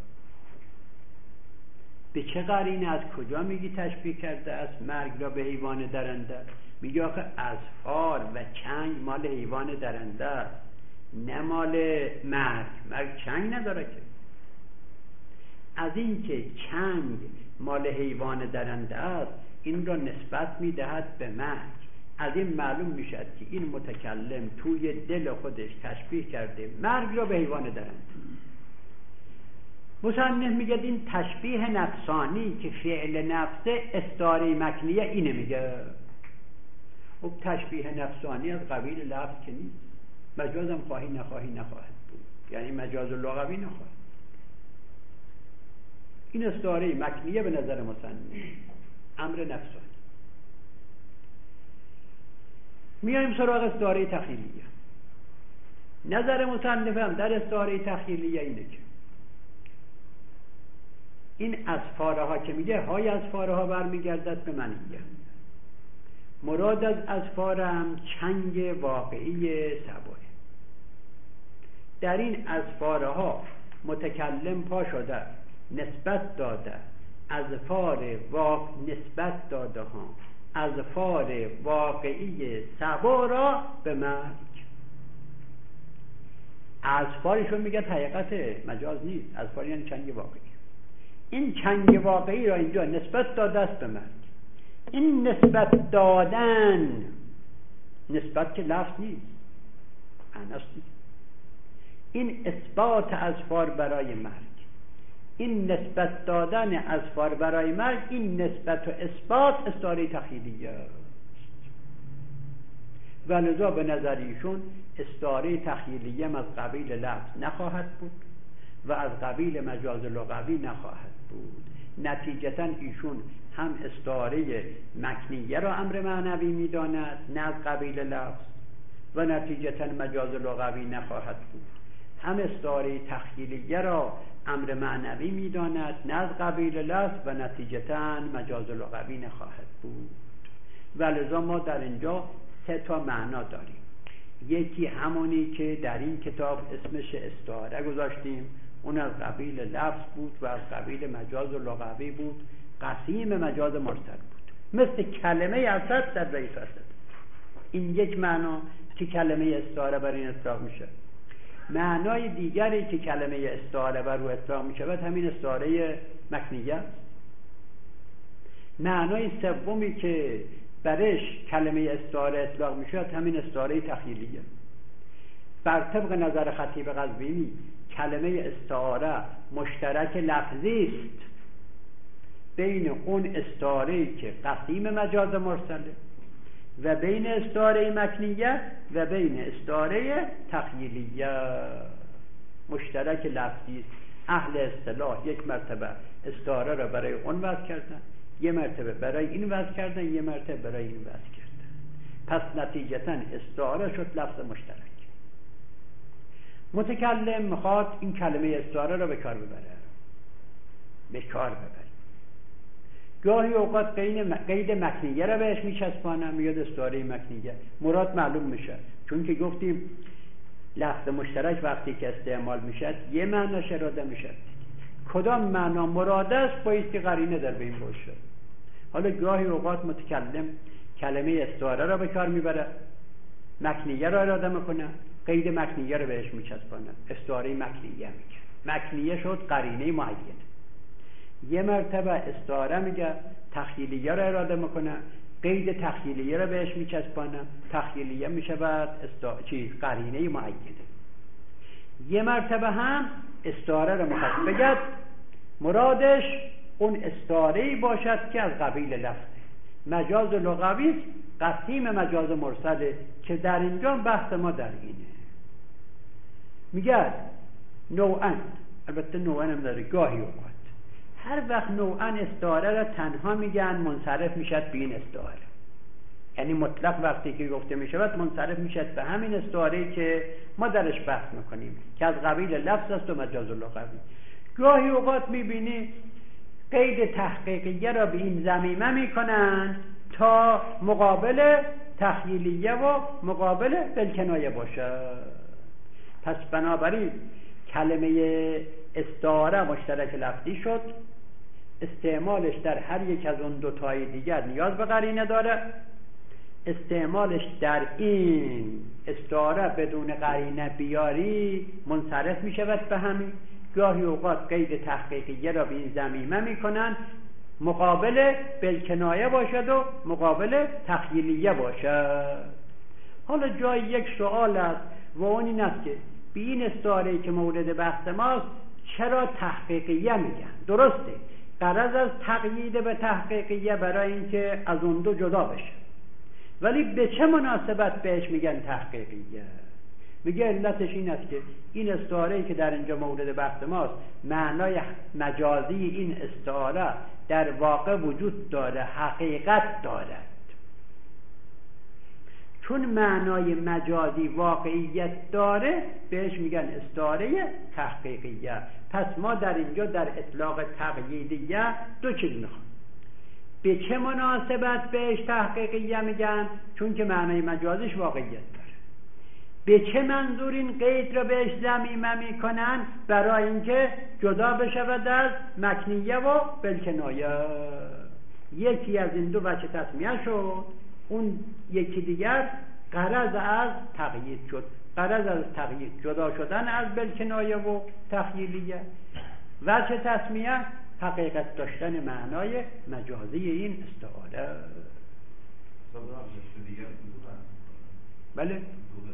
به چه قرینه؟ از کجا میگی تشبیه کرده است مرگ را به حیوان درنده؟ میگه آخه اظفار و چنگ مال حیوان درنده است، نه مال مرگ. مرگ چنگ نداره که. از این که چنگ مال حیوان درنده است این را نسبت میدهد به مرگ. از این معلوم میشد که این متکلم توی دل خودش تشبیه کرده مرگ را به حیوان درنده. مصنف میگه این تشبیه نفسانی که فعل نفسه استعاره مکنیه اینه میگه. خب تشبیه نفسانی از قبیل لفظ که نیست، مجازم خواهی نخواهی نخواهد بود، یعنی مجاز لغوی نخواهد. این استعاره مکنیه به نظر مصنف امر نفسانی. میایم سراغ استعاره تخیلیه. نظر مصنف هم در استعاره تخیلیه اینه که این اظفاره ها که میگه های اظفاره ها برمیگردد به منیه. مراد از اظفار هم چنگ واقعی سبوه. در این اظفاره ها متکلم پا شده نسبت داده اظفار نسبت داده ها اظفار واقعی سبا را به مرگ. اظفارشون میگه حقیقت مجاز نیست، اظفار یعنی چنگ واقعی. این چنگ واقعی را اینجا نسبت داده است به مرگ. این نسبت دادن نسبت که لفظ نیست، معناست نیست. این اثبات اظفار برای مرگ، این نسبت دادن اظفار برای مرگ، این نسبت و اثبات استعاره تخیلیه است. ولذا به نظر ایشون استعاره تخیلیه از قبیل لفظ نخواهد بود و از قبیل مجاز لغوی نخواهد بود. نتیجتا ایشون هم استعاره مکنیه را امر معنوی میداند نه از قبیل لفظ و نتیجتا مجاز لغوی نخواهد بود. هم استعاره تخیلیه را امر معنوی میداند نه از قبیل لفظ و نتیجتا مجاز لغوی نخواهد بود. ولذا ما در اینجا سه تا معنا داریم. یکی همونی که در این کتاب اسمش استعاره گذاشتیم، اون از قبیل لفظ بود و از قبیل مجاز لغوی بود، قسیم مجاز مرسل بود، مثل کلمه اسد در رئیس اسد. این یک معنا که کلمه استعاره بر این اطلاق میشه. معنای دیگری که کلمه استعاره بر او اطلاق میشود همین استعاره مکنیه است. معنای سومی که برش کلمه استعاره اطلاق میشود همین استعاره تخیلیه. بر طبق نظر خطیب قزوینی کلمه استعاره مشترک لفظی است بین اون استعاره‌ای که قسیم مجاز مرسله و بین استعاره مکنیه و بین استعاره تخیلیه. مشترک لفظی است. اهل اصطلاح یک مرتبه استعاره را برای اون وضع کردن، یه مرتبه برای این وضع کردن، یه مرتبه برای این وضع کردن. پس نتیجتا استعاره شد لفظ مشترک. متکلم میخواد این کلمه استعاره را به کار ببره. گاهی اوقات قید مکنیه را بهش میچسبانم، میاد استعاره مکنیه. مراد معلوم میشه، چون که گفتیم لفظ مشترک وقتی که استعمال میشد یه معناش اراده میشد. کدام معنا مراد است بایستی قرینه در بین باشه. حالا گاهی اوقات متکلم کلمه استعاره را به کار میبره، مکنیه را اراده میکنه، قید مکنیه را بهش میچسبانه، استعاره مکنیه میگه. مکنیه شد قرینه معینه. یه مرتبه استعاره میگه تخیلیه را اراده میکنه، قید تخیلیه را بهش میچسبانه، تخیلیه میشه بعد قرینه معینه. یه مرتبه هم استعاره را میخواد بگه مرادش اون استعاره‌ای باشد که از قبیل لفظه. مجاز لغوی قسیم مجاز مرسله که در اینجا بحث ما در اینه. میگه نوعاً، البته نوعاً هم داره گاهی اوقات، هر وقت نوعاً استعاره را تنها میگن منصرف میشد به این استعاره، یعنی مطلق وقتی که گفته میشود منصرف میشد به همین استعاره‌ای که ما درش بحث میکنیم که از قبیل لفظ است و مجاز لغوی. گاهی اوقات میبینی قید تحقیقیه را به این ضمیمه میکنن تا مقابل تخیلیه و مقابل بالکنایه باشد. پس بنابراین کلمه استعاره مشترک لفظی شد، استعمالش در هر یک از اون دو تای دیگر نیاز به قرینه داره. استعمالش در این استعاره بدون قرینه بیاری منصرف می شود به همین. گاهی اوقات قید تحقیقیه را به این ضمیمه می کنن مقابل بالکنایه باشد و مقابل تخیلیه باشد. حالا جای یک سوال است و اون این است که به این استعاره‌ای که مورد بحث ماست چرا تحقیقیه میگن؟ درسته، غرض از تقیید به تحقیقیه برای اینکه از اون دو جدا بشه، ولی به چه مناسبت بهش میگن تحقیقیه؟ میگه علتش این است که این استعاره‌ای که در اینجا مورد بحث ماست معنای مجازی این استعاره در واقع وجود داره، حقیقت دارد. چون معنای مجازی واقعیت داره بهش میگن استعاره تحقیقیه. پس ما در اینجا در اطلاق تقییدیه دو چیز میخوام. به چه مناسبت بهش تحقیقیه میگن؟ چون که معنای مجازیش واقعیت داره. به چه منظور این قید را بهش ضمیمه میکنن؟ برای اینکه جدا بشود از مکنیه و بالکنایه. یکی از این دو وجه تسمیه شد، اون یکی دیگر غرض از تقیید شد. غرض از تقیید جدا شدن از بالکنایه و تخیلیه. وجه تسمیه حقیقت داشتن معنای مجازی این استعاره. بله.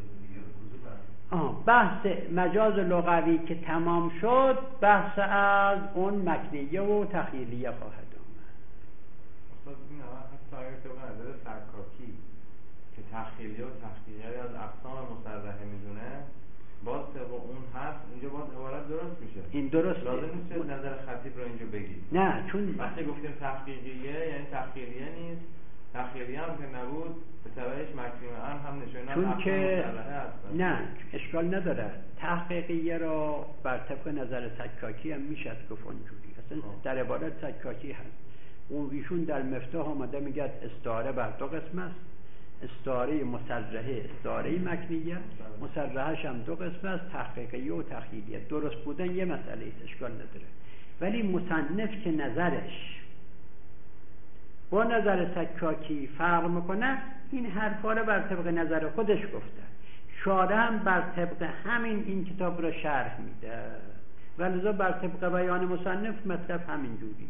بحث مجاز لغوی که تمام شد، بحث از اون مکنیه و تخیلیه خواهد آمد. اصلا این حتی اگر طبق نظر سرکاکی که تخیلیه و تخیلیه از اقسام مصرحه میدونه، باز طبق اون هست اینجا باز عبارت درست میشه. این درست لازم نیست نظر خطیب رو اینجا بگید. نه، چون وقتی گفتیم تحقیقیه یعنی تخیلیه نیست، تخیلیه هم که نبود به تبعش مکسیمه هم نشونه چون که نه اشکال نداره. تحقیقیه را بر طبق نظر سکاکی هم میشه گفت اونجوری. اصلا در عبارت سکاکی هست. اون ایشون در مفتاح آمده میگه استعاره بر دو قسم است، استعاره مصرحه، استعاره مکنیه. مصرحهش هم دو قسم است، تحقیقیه و تخیلیه. درست بودن یه مسئله است، اشکال نداره. ولی مصنف که نظرش با نظر سکاکی فرق میکنه، این حرفا رو بر طبق نظر خودش گفته. شارح هم بر طبق همین این کتاب رو شرح میده، ولذا بر طبق بیان مصنف مطلب همین جوری.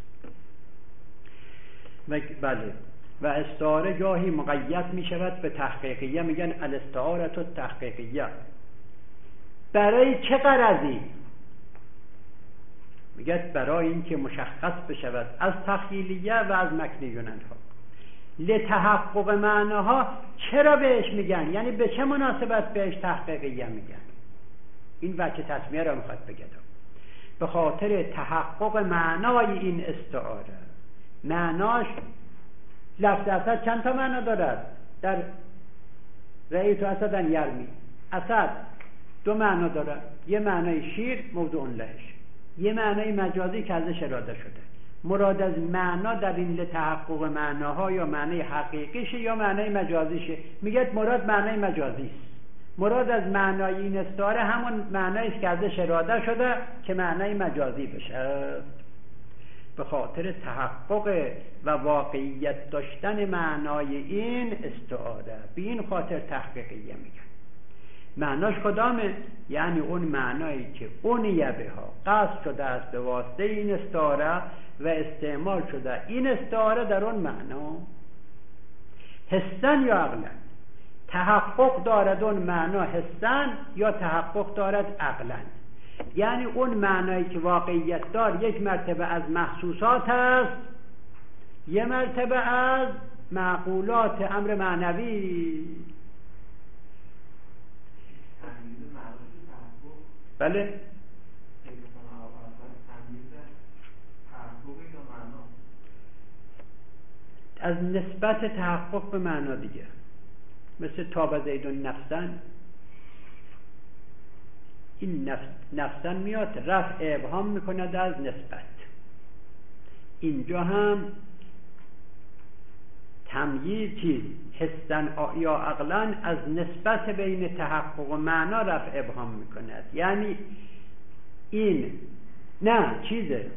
بله. و استعاره گاهی مقید می شود به تحقیقیه، میگن الاستعاره تحقیقیه. برای چه غرضی؟ میگه برای اینکه مشخص بشود از تخیلیه و از مکنیه ها. لتحقق معناها چرا بهش میگن؟ یعنی به چه مناسبت بهش تحقیقیه میگن؟ این وجه تسمیه را میخواد بگه. به خاطر تحقق معنای این استعاره. معناش لفظ اسد چند تا معنا دارد؟ در رأیت اسداً یرمی، اسد دو معنا دارد. یه معنای شیر موضوع لهش، یه معنای مجازی که ازش اراده شده. مراد از معنا در این لتحقق معناها یا معنای حقیقیشه یا معنای مجازیشه. میگه مراد معنای مجازی است. مراد از معنای این استعاره همون معنایی که ازش اراده شده که معنای مجازی بشه. به خاطر تحقق و واقعیت داشتن معنای این استعاره، به این خاطر تحقیقیه میگن. معناش کدامه؟ یعنی اون معنایی که اونیه بها قصد شده است به واسطه این استعاره و استعمال شده این استعاره در اون معنا، حسن یا عقلا. تحقق دارد اون معنا حسن یا تحقق دارد عقلا. یعنی اون معنایی که واقعیت دار یک مرتبه از محسوسات است، یه مرتبه از معقولات امر معنوی. بله از نسبت تحقق به معنا دیگه، مثل تاب زیدون نفسن، این نفسن میاد رفع ابهام میکند از نسبت. اینجا هم تمییز چیز حسن یا عقلا از نسبت بین تحقق و معنا رفع ابهام میکند. یعنی این نه چیزه،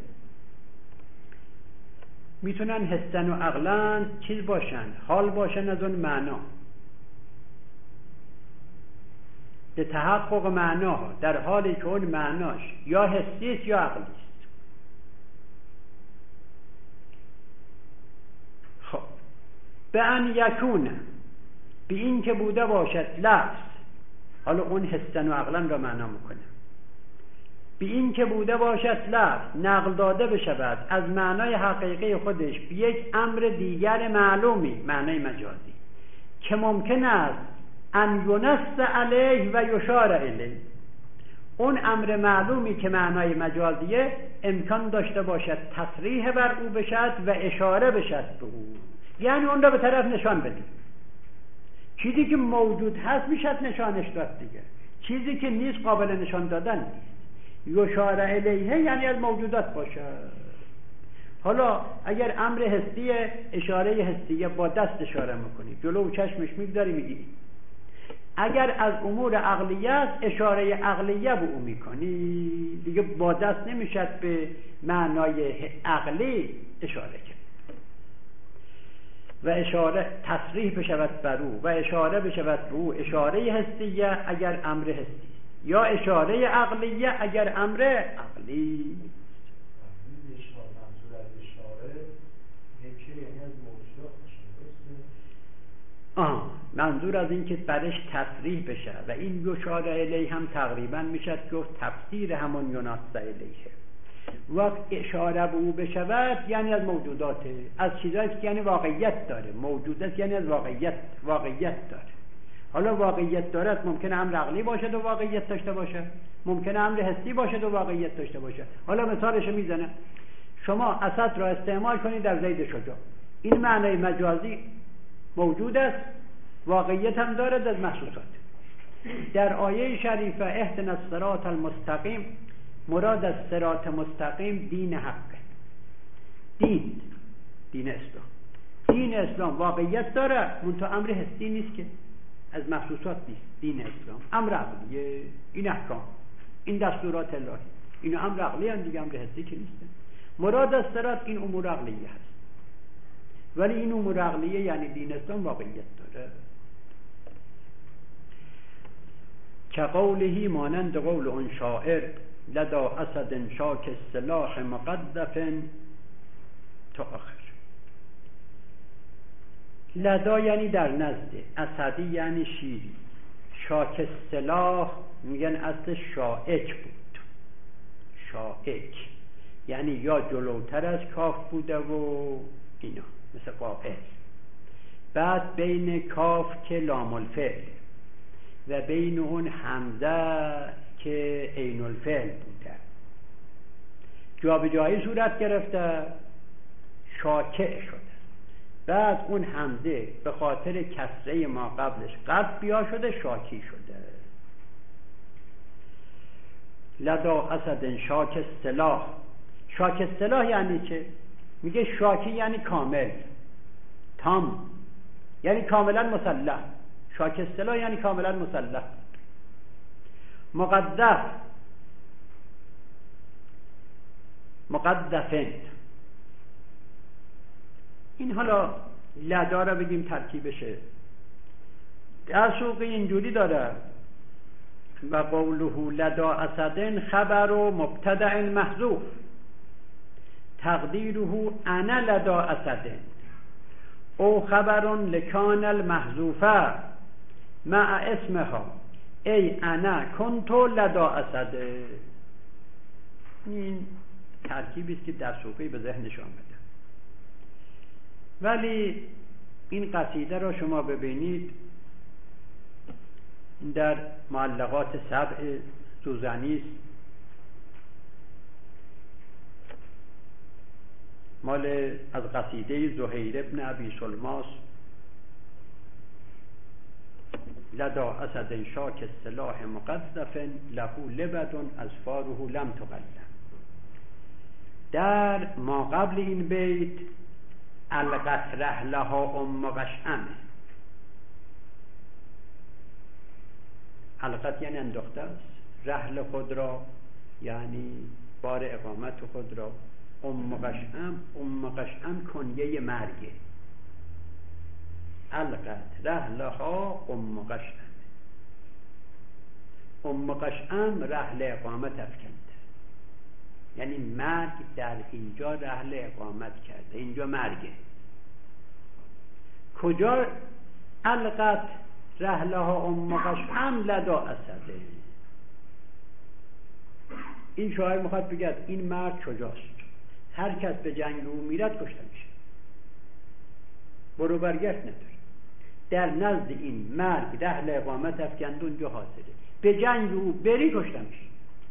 میتونن حسن و عقلا چیز باشن، حال باشن از اون معنا، به تحقق معنا، در حالی که اون معناش یا حسی است یا عقلی است. خب به ان یکونه، به این که بوده باشد لفظ، حالا اون حسن و عقلا را معنا میکنه، به این که بوده باشد لفظ نقل داده بشود از معنای حقیقی خودش به یک امر دیگر معلومی، معنای مجازی، که ممکن است ان ینص علیه و یشار الیه. اون امر معلومی که معنای مجازیه امکان داشته باشد تصریح بر او بشد و اشاره بشد به او، یعنی اون را به طرف نشان بدیم. چیزی که موجود هست میشد نشانش داد دیگه، چیزی که نیست قابل نشان دادن نیست. یشار الیه یعنی از موجودات باشد. حالا اگر امر حسیه، اشاره حسیه با دست اشاره میکنی، جلو چشمش میگذاری میگی. اگر از امور عقلیه است، اشاره عقلیه به او میکنی دیگه، با دست نمیشد به معنای عقلی اشاره کرد و اشاره تصریح بشود بر او و اشاره بشود به او. اشاره حسیه اگر امر حسی، یا اشاره عقلیه اگر امر عقلی. منظور از این که برش تصریح بشه و این یشاره الیه هم تقریبا میشد گفت تفسیر همون ینص الیه. وقت اشاره به او بشود یعنی از موجوداته، از چیزایی که یعنی واقعیت داره. موجودات یعنی از واقعیت داره. حالا واقعیت دارد، ممکنه امر عقلی باشد و واقعیت داشته باشه، ممکنه امر حسی باشد و واقعیت داشته باشه. حالا مثالش میزنه، شما اسد را استعمال کنید در زید شجاع، این معنی مجازی موجود است، واقعیت هم دارد از محسوسات. در آیه شریفه اهدنا الصراط المستقیم، مراد از صراط مستقیم دین حقه، دین اسلام. دین اسلام واقعیت داره، منتها امر حسی نیست که، از محسوسات نیست. دین اسلام امر عقلیه، این احکام، این دستورات الهی، این امر عقلی هم دیگه، امر حسی که نیست. مراد از صراط این امور عقلیه هست، ولی این امور عقلیه یعنی دین اسلام واقعیت داره. که قوله مانند قول اون شاعر لدا اسد شاک السلاح مقدف تا آخر. لدا یعنی در نزد، اسدی یعنی شیری، شاک السلاح میگن اصل شائک بود. شائک یعنی یا جلوتر از کاف بوده و اینا مثل قائل. بعد بین کاف که لام الفعل و بین اون حمزه که عین الفعل بوده، جابجایی صورت گرفته، شاکع شده. بعد اون حمزه به خاطر کسره ما قبلش قبل بیا شده، شاکی شده. لدا اسد شاک السلاح. شاک السلاح یعنی چه؟ میگه شاکی یعنی کامل، تام، یعنی کاملا مسلح. شاک السلاح یعنی کاملا مسلح. مقدفن این حالا لدا را بگیم ترکیبشه. در سوق اینجوری داره و قوله لدا اسد خبر و مبتدع محذوف تقدیره انا لدا اسد او خبر لکان المحذوفه مع اسمها ای انا کنت لدا اسد. این ترکیبی است که در سوقی به ذهنش آمده. ولی این قصیده را شما ببینید در معلقات سبع سوزنی است، مال از قصیده زهیر ابن ابی سلماس لدا اسد شاک السلاح مقذف له لبد اظفاره لم تقلم. در ما قبل این بیت القت رحلها قشعمه. القت یعنی انداخته است، رحل خود را یعنی بار اقامت خود را. قشعم کنیه مرگه. القت رحلها قشعم رحل اقامت افکنده، یعنی مرگ در اینجا رحل اقامت کرده، اینجا مرگه. کجا القت رحلها قشعم لدا اسده؟ این شاعر میخواد بگه این مرگ کجاست؟ هر کس به جنگ او میرد کشته میشه، برو برگشت نداره. در نزد این مرگ رحل اقامت افکند اونجا حاصله، به جنگ او بری کشته میشه.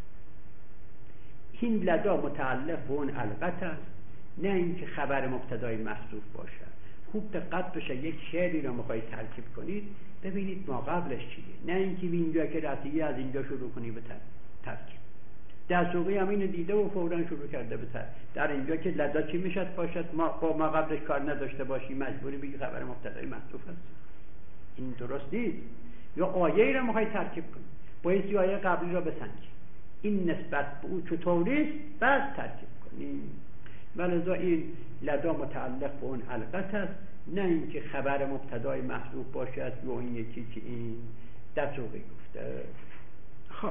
این لدا متعلق به اون القت است، نه اینکه خبر مبتدای محذوف باشه. خوب دقت بشه، یک شعری رو میخواید ترکیب کنید ببینید ما قبلش چیه، نه اینکه اینجا که رسیدی از اینجا شروع کنی به ترکیب. در سوقی هم اینو دیده و فوراً شروع کرده به در اینجا که لدا چی میشد باشد ما قبلش کار نداشته باشی مجبوری بگی خبر مبتدای محذوف است. این درست نیست. یا آیه‌ای رو میخواید ترکیب کنید بایستی آیه قبلی را بسنجید، این نسبت به او چطوریست بعد ترکیب کنید. ولذا این لدا متعلق به اون القت است، نه اینکه خبر مبتدای محذوف باشد یا این یکی که این در سوقی گفته. خب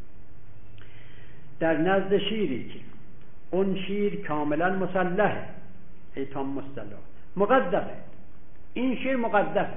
در نزد شیری که اون شیر کاملا مسلحه، ایتام مصطلح مقذفه، این شیر مقذفه.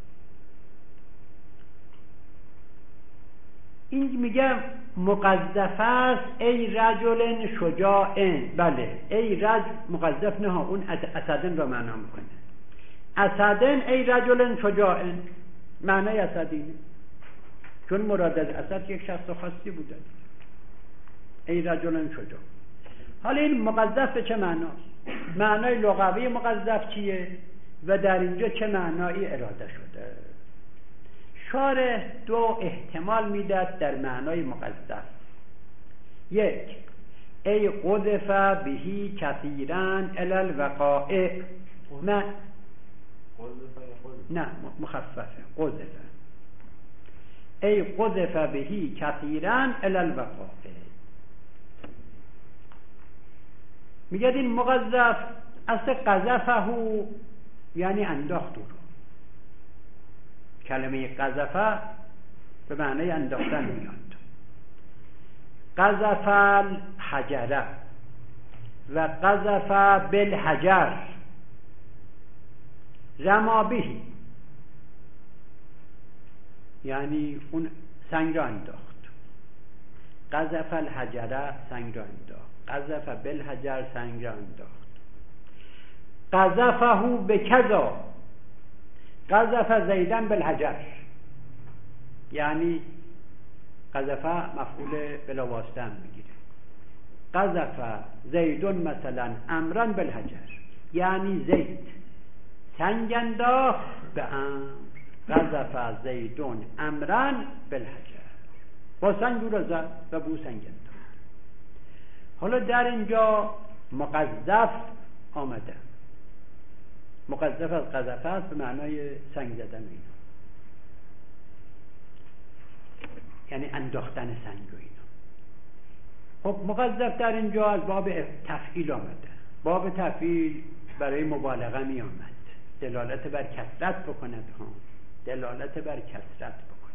این میگه مقذف است ای رجل شجاع. بله ای رجل مقذف، نه اون اسدن را معنا میکنه. اسدن ای رجل شجاع، معنی اسدینه، چون مراد از اسد یک شخص خاصی بوده. ای رجل شجاع. حالا این مقذف به چه معناست؟ معنای لغوی مقذف چیه و در اینجا چه معنایی اراده شده؟ شارح دو احتمال میداد در معنای مقذف. یک، ای قذف بهی کثیرا الی الوقائع. نه مخففه، قذف. ای قذف بهی کثیرا الی الوقائع. میگه این مقذف اصل قذفه یعنی انداخت او رو. کلمه قذفه به معنی انداختن میاد. قذف الحجره و قذف بالحجر رما بهی، یعنی اون سنگ را انداخت. قذف الحجره سنگ را انداخت، قذف بالحجر سنگ را انداخت. قذفه بکذا، قذف زیدن بالحجر، یعنی قذفه مفعول بلا واسطه هم میگیره. قذف زیدون مثلا امرن بالحجر، یعنی زید سنگ انداخت به امر. قذف زیدون امرن بالحجر، با سنگ او را زد و بو سنگ انداخت. حالا در اینجا مقذف آمده. مقذف از قذف است به معنای سنگ زدن اینا، یعنی انداختن سنگ و اینا. خب مقذف در اینجا از باب تفعیل آمده. باب تفعیل برای مبالغه می آمد، دلالت بر کثرت بکند ها، دلالت بر کثرت بکند.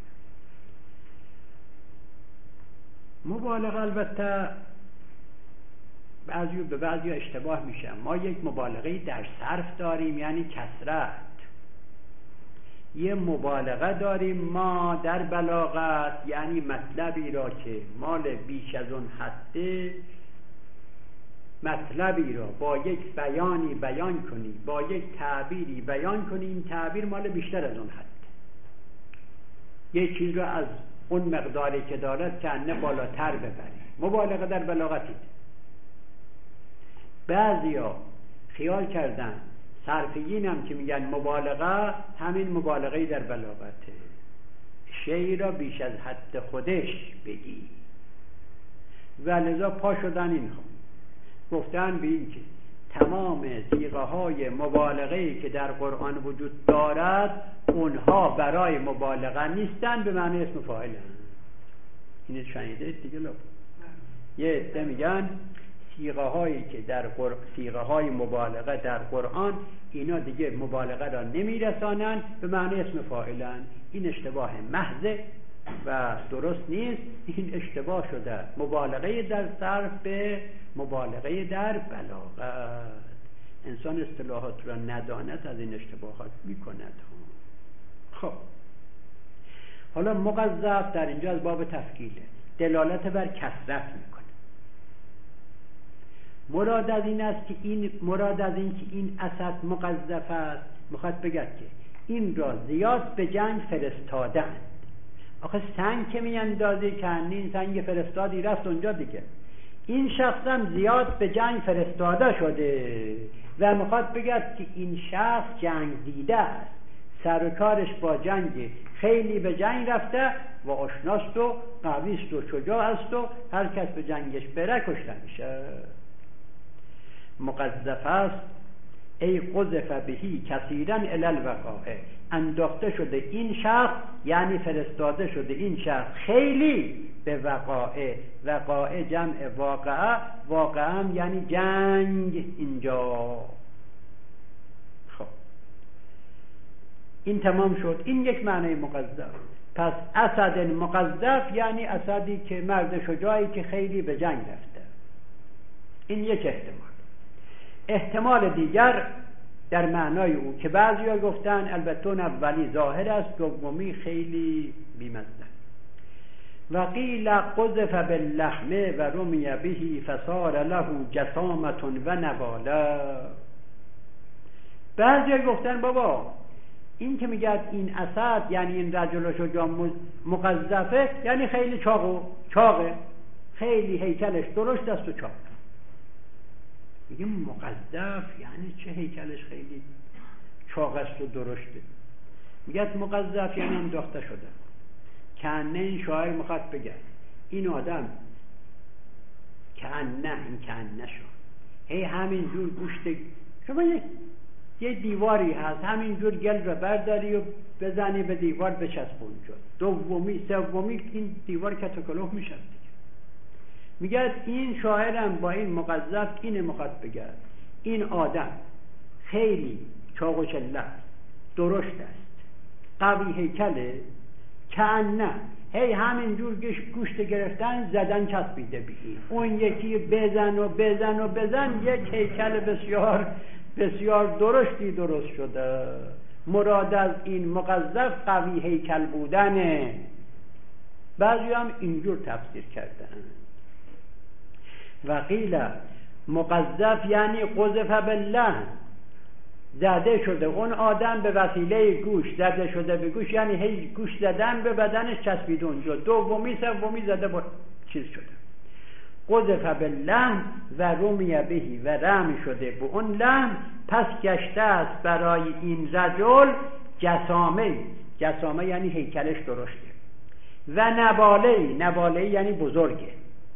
مبالغه البته به بعضی اشتباه میشه. ما یک مبالغه در صرف داریم یعنی کثرت، یه مبالغه داریم ما در بلاغت یعنی مطلبی را که مال بیش از اون حده، مطلبی را با یک بیانی بیان کنی، با یک تعبیری بیان کنی، این تعبیر مال بیشتر از اون حد، یک چیز را از اون مقداری که دارد کنه بالاتر ببری. مبالغه در بلاغتی. بعضیا خیال کردن صرفیین هم که میگن مبالغه همین مبالغه در بلاغته، شیء را بیش از حد خودش بگی، و لذا پا شدن این گفتن به این که تمام صیغه های مبالغه‌ای که در قرآن وجود دارد اونها برای مبالغه نیستن، به معنی اسم فاعل هستند. اینو شنیده دیگه لب یه عده میگن صیغه هایی که در صیغه های مبالغه در قرآن اینا دیگه مبالغه را نمیرسانن، به معنی اسم فاعلن. این اشتباه محض و درست نیست، این اشتباه شده. مبالغه در صرف به مبالغه در بلاغت. انسان اصطلاحات را نداند از این اشتباهات میکند. خب حالا مقذف در اینجا از باب تفکیله، دلالت بر کثرت میکنه. مراد از این که این اسد مقذف است، میخواد بگه که این را زیاد به جنگ فرستادند. آخه سنگ که میاندازی که این سنگ فرستادی رفت اونجا دیگه، این شخص هم زیاد به جنگ فرستاده شده و میخواد بگه که این شخص جنگ دیده است، سر و کارش با جنگ، خیلی به جنگ رفته و آشناست و قویست و شجاع است و هر کس به جنگش بره کشته میشه. مقذف است ای قذف بهی کثیرا الی الوقائع، انداخته شده این شخص یعنی فرستاده شده این شخص خیلی به وقائع. وقائع جمع واقعه، واقعه هم یعنی جنگ اینجا. خب این تمام شد، این یک معنی مقذف. پس اسد مقذف یعنی اسدی که مرد شجاعی که خیلی به جنگ رفته. این یک احتمال دیگر در معنای او که بعضیا گفتن البته اون اولی ظاهر است، دومی خیلی بی‌مزه. و قیل قذف باللحم و رمی به فصار له جسامة و نواله. بعضیا گفتن بابا این که میگه این اسد یعنی این رجل شجاع مقذفه یعنی خیلی چاقه، خیلی هیکلش درشت است و چاق. میگه مقذف یعنی چه هیکلش خیلی چاق است و درشته؟ میگه مقذف یعنی انداخته شده. کنه این شاعر میخواد بگه این آدم این کنه شد هی همین جور گوشت، شما یه دیواری هست همینجور گل رو برداری و بزنی به دیوار بچسبون شد، دومی سومی این دیوار کتوکلوف میشه دیگه. میگه این شاعرم با این مقذف اینه میخواد بگه این آدم خیلی چاق و چله درشت است، قوی هیکله، کنه هی همینجور گوشت گرفتن زدن چسبیده بگی، اون یکی بزن یک هیکل بسیار بسیار درشتی درست شده. مراد از این مقذف قوی هیکل بودنه. بعضی هم اینجور تفسیر کردن. و قیل مقذف یعنی قذف بالله، زده شده اون آدم به وسیله گوش، زده شده به گوش یعنی هی گوش زدن به بدنش چسبیده اونجا، دومی سومی زده با چیز شده. قذف بالله و رمی بهی و رمی شده به اون لحم، پس گشته است برای این رجل جسامه یعنی هیکلش درشته، و نباله یعنی بزرگه.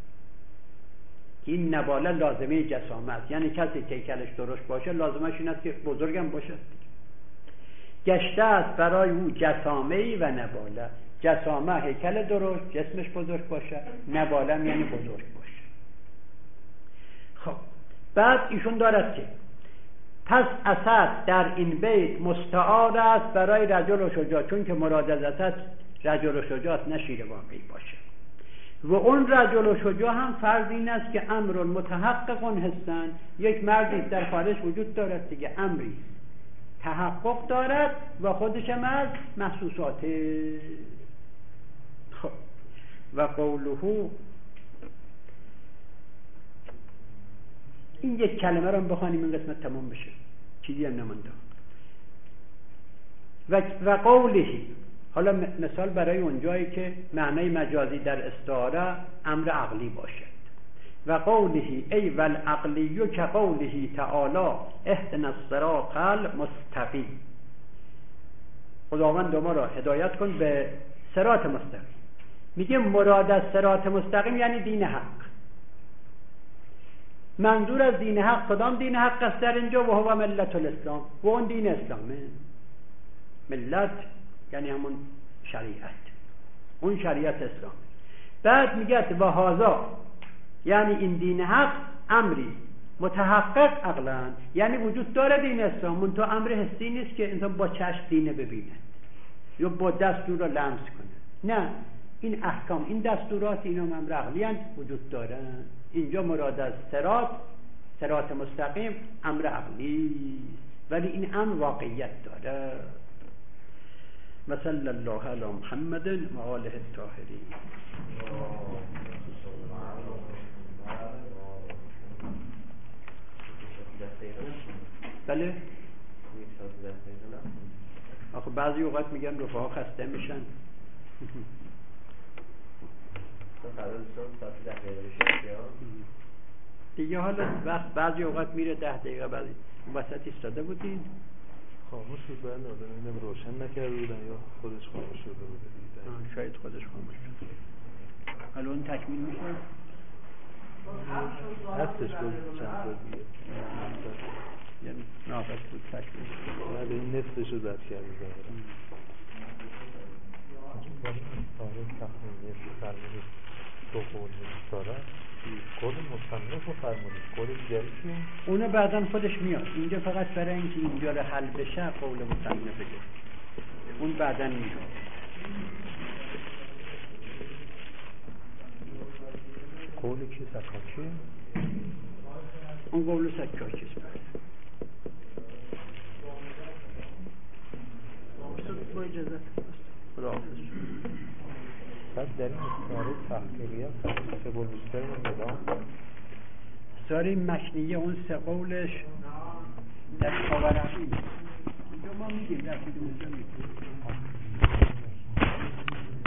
این نباله لازمه جسامه است، یعنی کسی که هیکلش درشت باشه لازمش این است که بزرگم باشه. گشته است برای او جسامه و نباله، جسامه هیکل درشت جسمش بزرگ باشه، نباله یعنی بزرگ باشه. خب بعد ایشون دارد که پس اسد در این بیت مستعار است برای رجل و شجاع، چون که مراد از اسد رجل و شجاع نه شیر واقعی باشه. و اون رجل و شجاع هم فرض این است که امر متحقق هستند، یک مردی در خارج وجود دارد دیگه، امری تحقق دارد و خودش هم از محسوسات. خب و قوله، این یک کلمه رو بخوانیم این قسمت تمام بشه، چیزی هم نمانده. و قوله، حالا مثال برای اون جایی که معنای مجازی در استعاره امر عقلی باشد. و قوله ای والعقلی که قوله تعالی اهدنا الصراط المستقیم، خداوند ما را هدایت کن به صراط مستقیم. میگه مراد از صراط مستقیم یعنی دین حق. منظور از دین حق کدام دین حق است در اینجا؟ و هو ملت الاسلام، و اون دین اسلامه. ملت یعنی همون شریعت، اون شریعت اسلام. بعد میگه و هذا یعنی این دین حق امری متحقق عقلا، یعنی وجود داره دین اسلام، منتها امر حسی نیست که انسان با چشم دینه ببیند یا با دست اون رو لمس کنه. نه، این احکام، این دستورات، اینا امر عقلی وجود دارن. اینجا مراد از صراط مستقیم امر عقلی، ولی این امر واقعیت داره. صلی الله علی محمد و آله الطاهرین. بله، آخه بعضی اوقات میگن رفقا خسته میشن. دیگه حالا وقت بعضی اوقات میره 10 دقیقه، بعضی وسط ایستاده بودین خاموش بود. بله آدم اینم روشن نکرده بودن یا خودش خاموش شده بوده. شاید خودش خاموش شده. حالا اون تکمیل میشه؟ هستش بود چند تا دیگه، یعنی ناقص بود تکمیل شد. بله این نصفش رو زد کرده ظاهرا. برای تخمیه فرمونید دو قول دارد، قول مصنف رو فرمونید، قول دیگری چی؟ اونو بعداً خودش میاد اینجا، فقط برای اینکه اینجا رو حل بشه قول مصنف بگه، اون بعداً میاد. قول کی؟ سکاکی؟ اون قول سکاکیست. با اجازت خدا حافظ. بعد در این استعاره تحقیقی هم سه قول بیشتر رو ندام. استعاره مکنیه اون سه قولش در خاورمیانه اینجا ما میگیم، در کدوم اونجا میگیم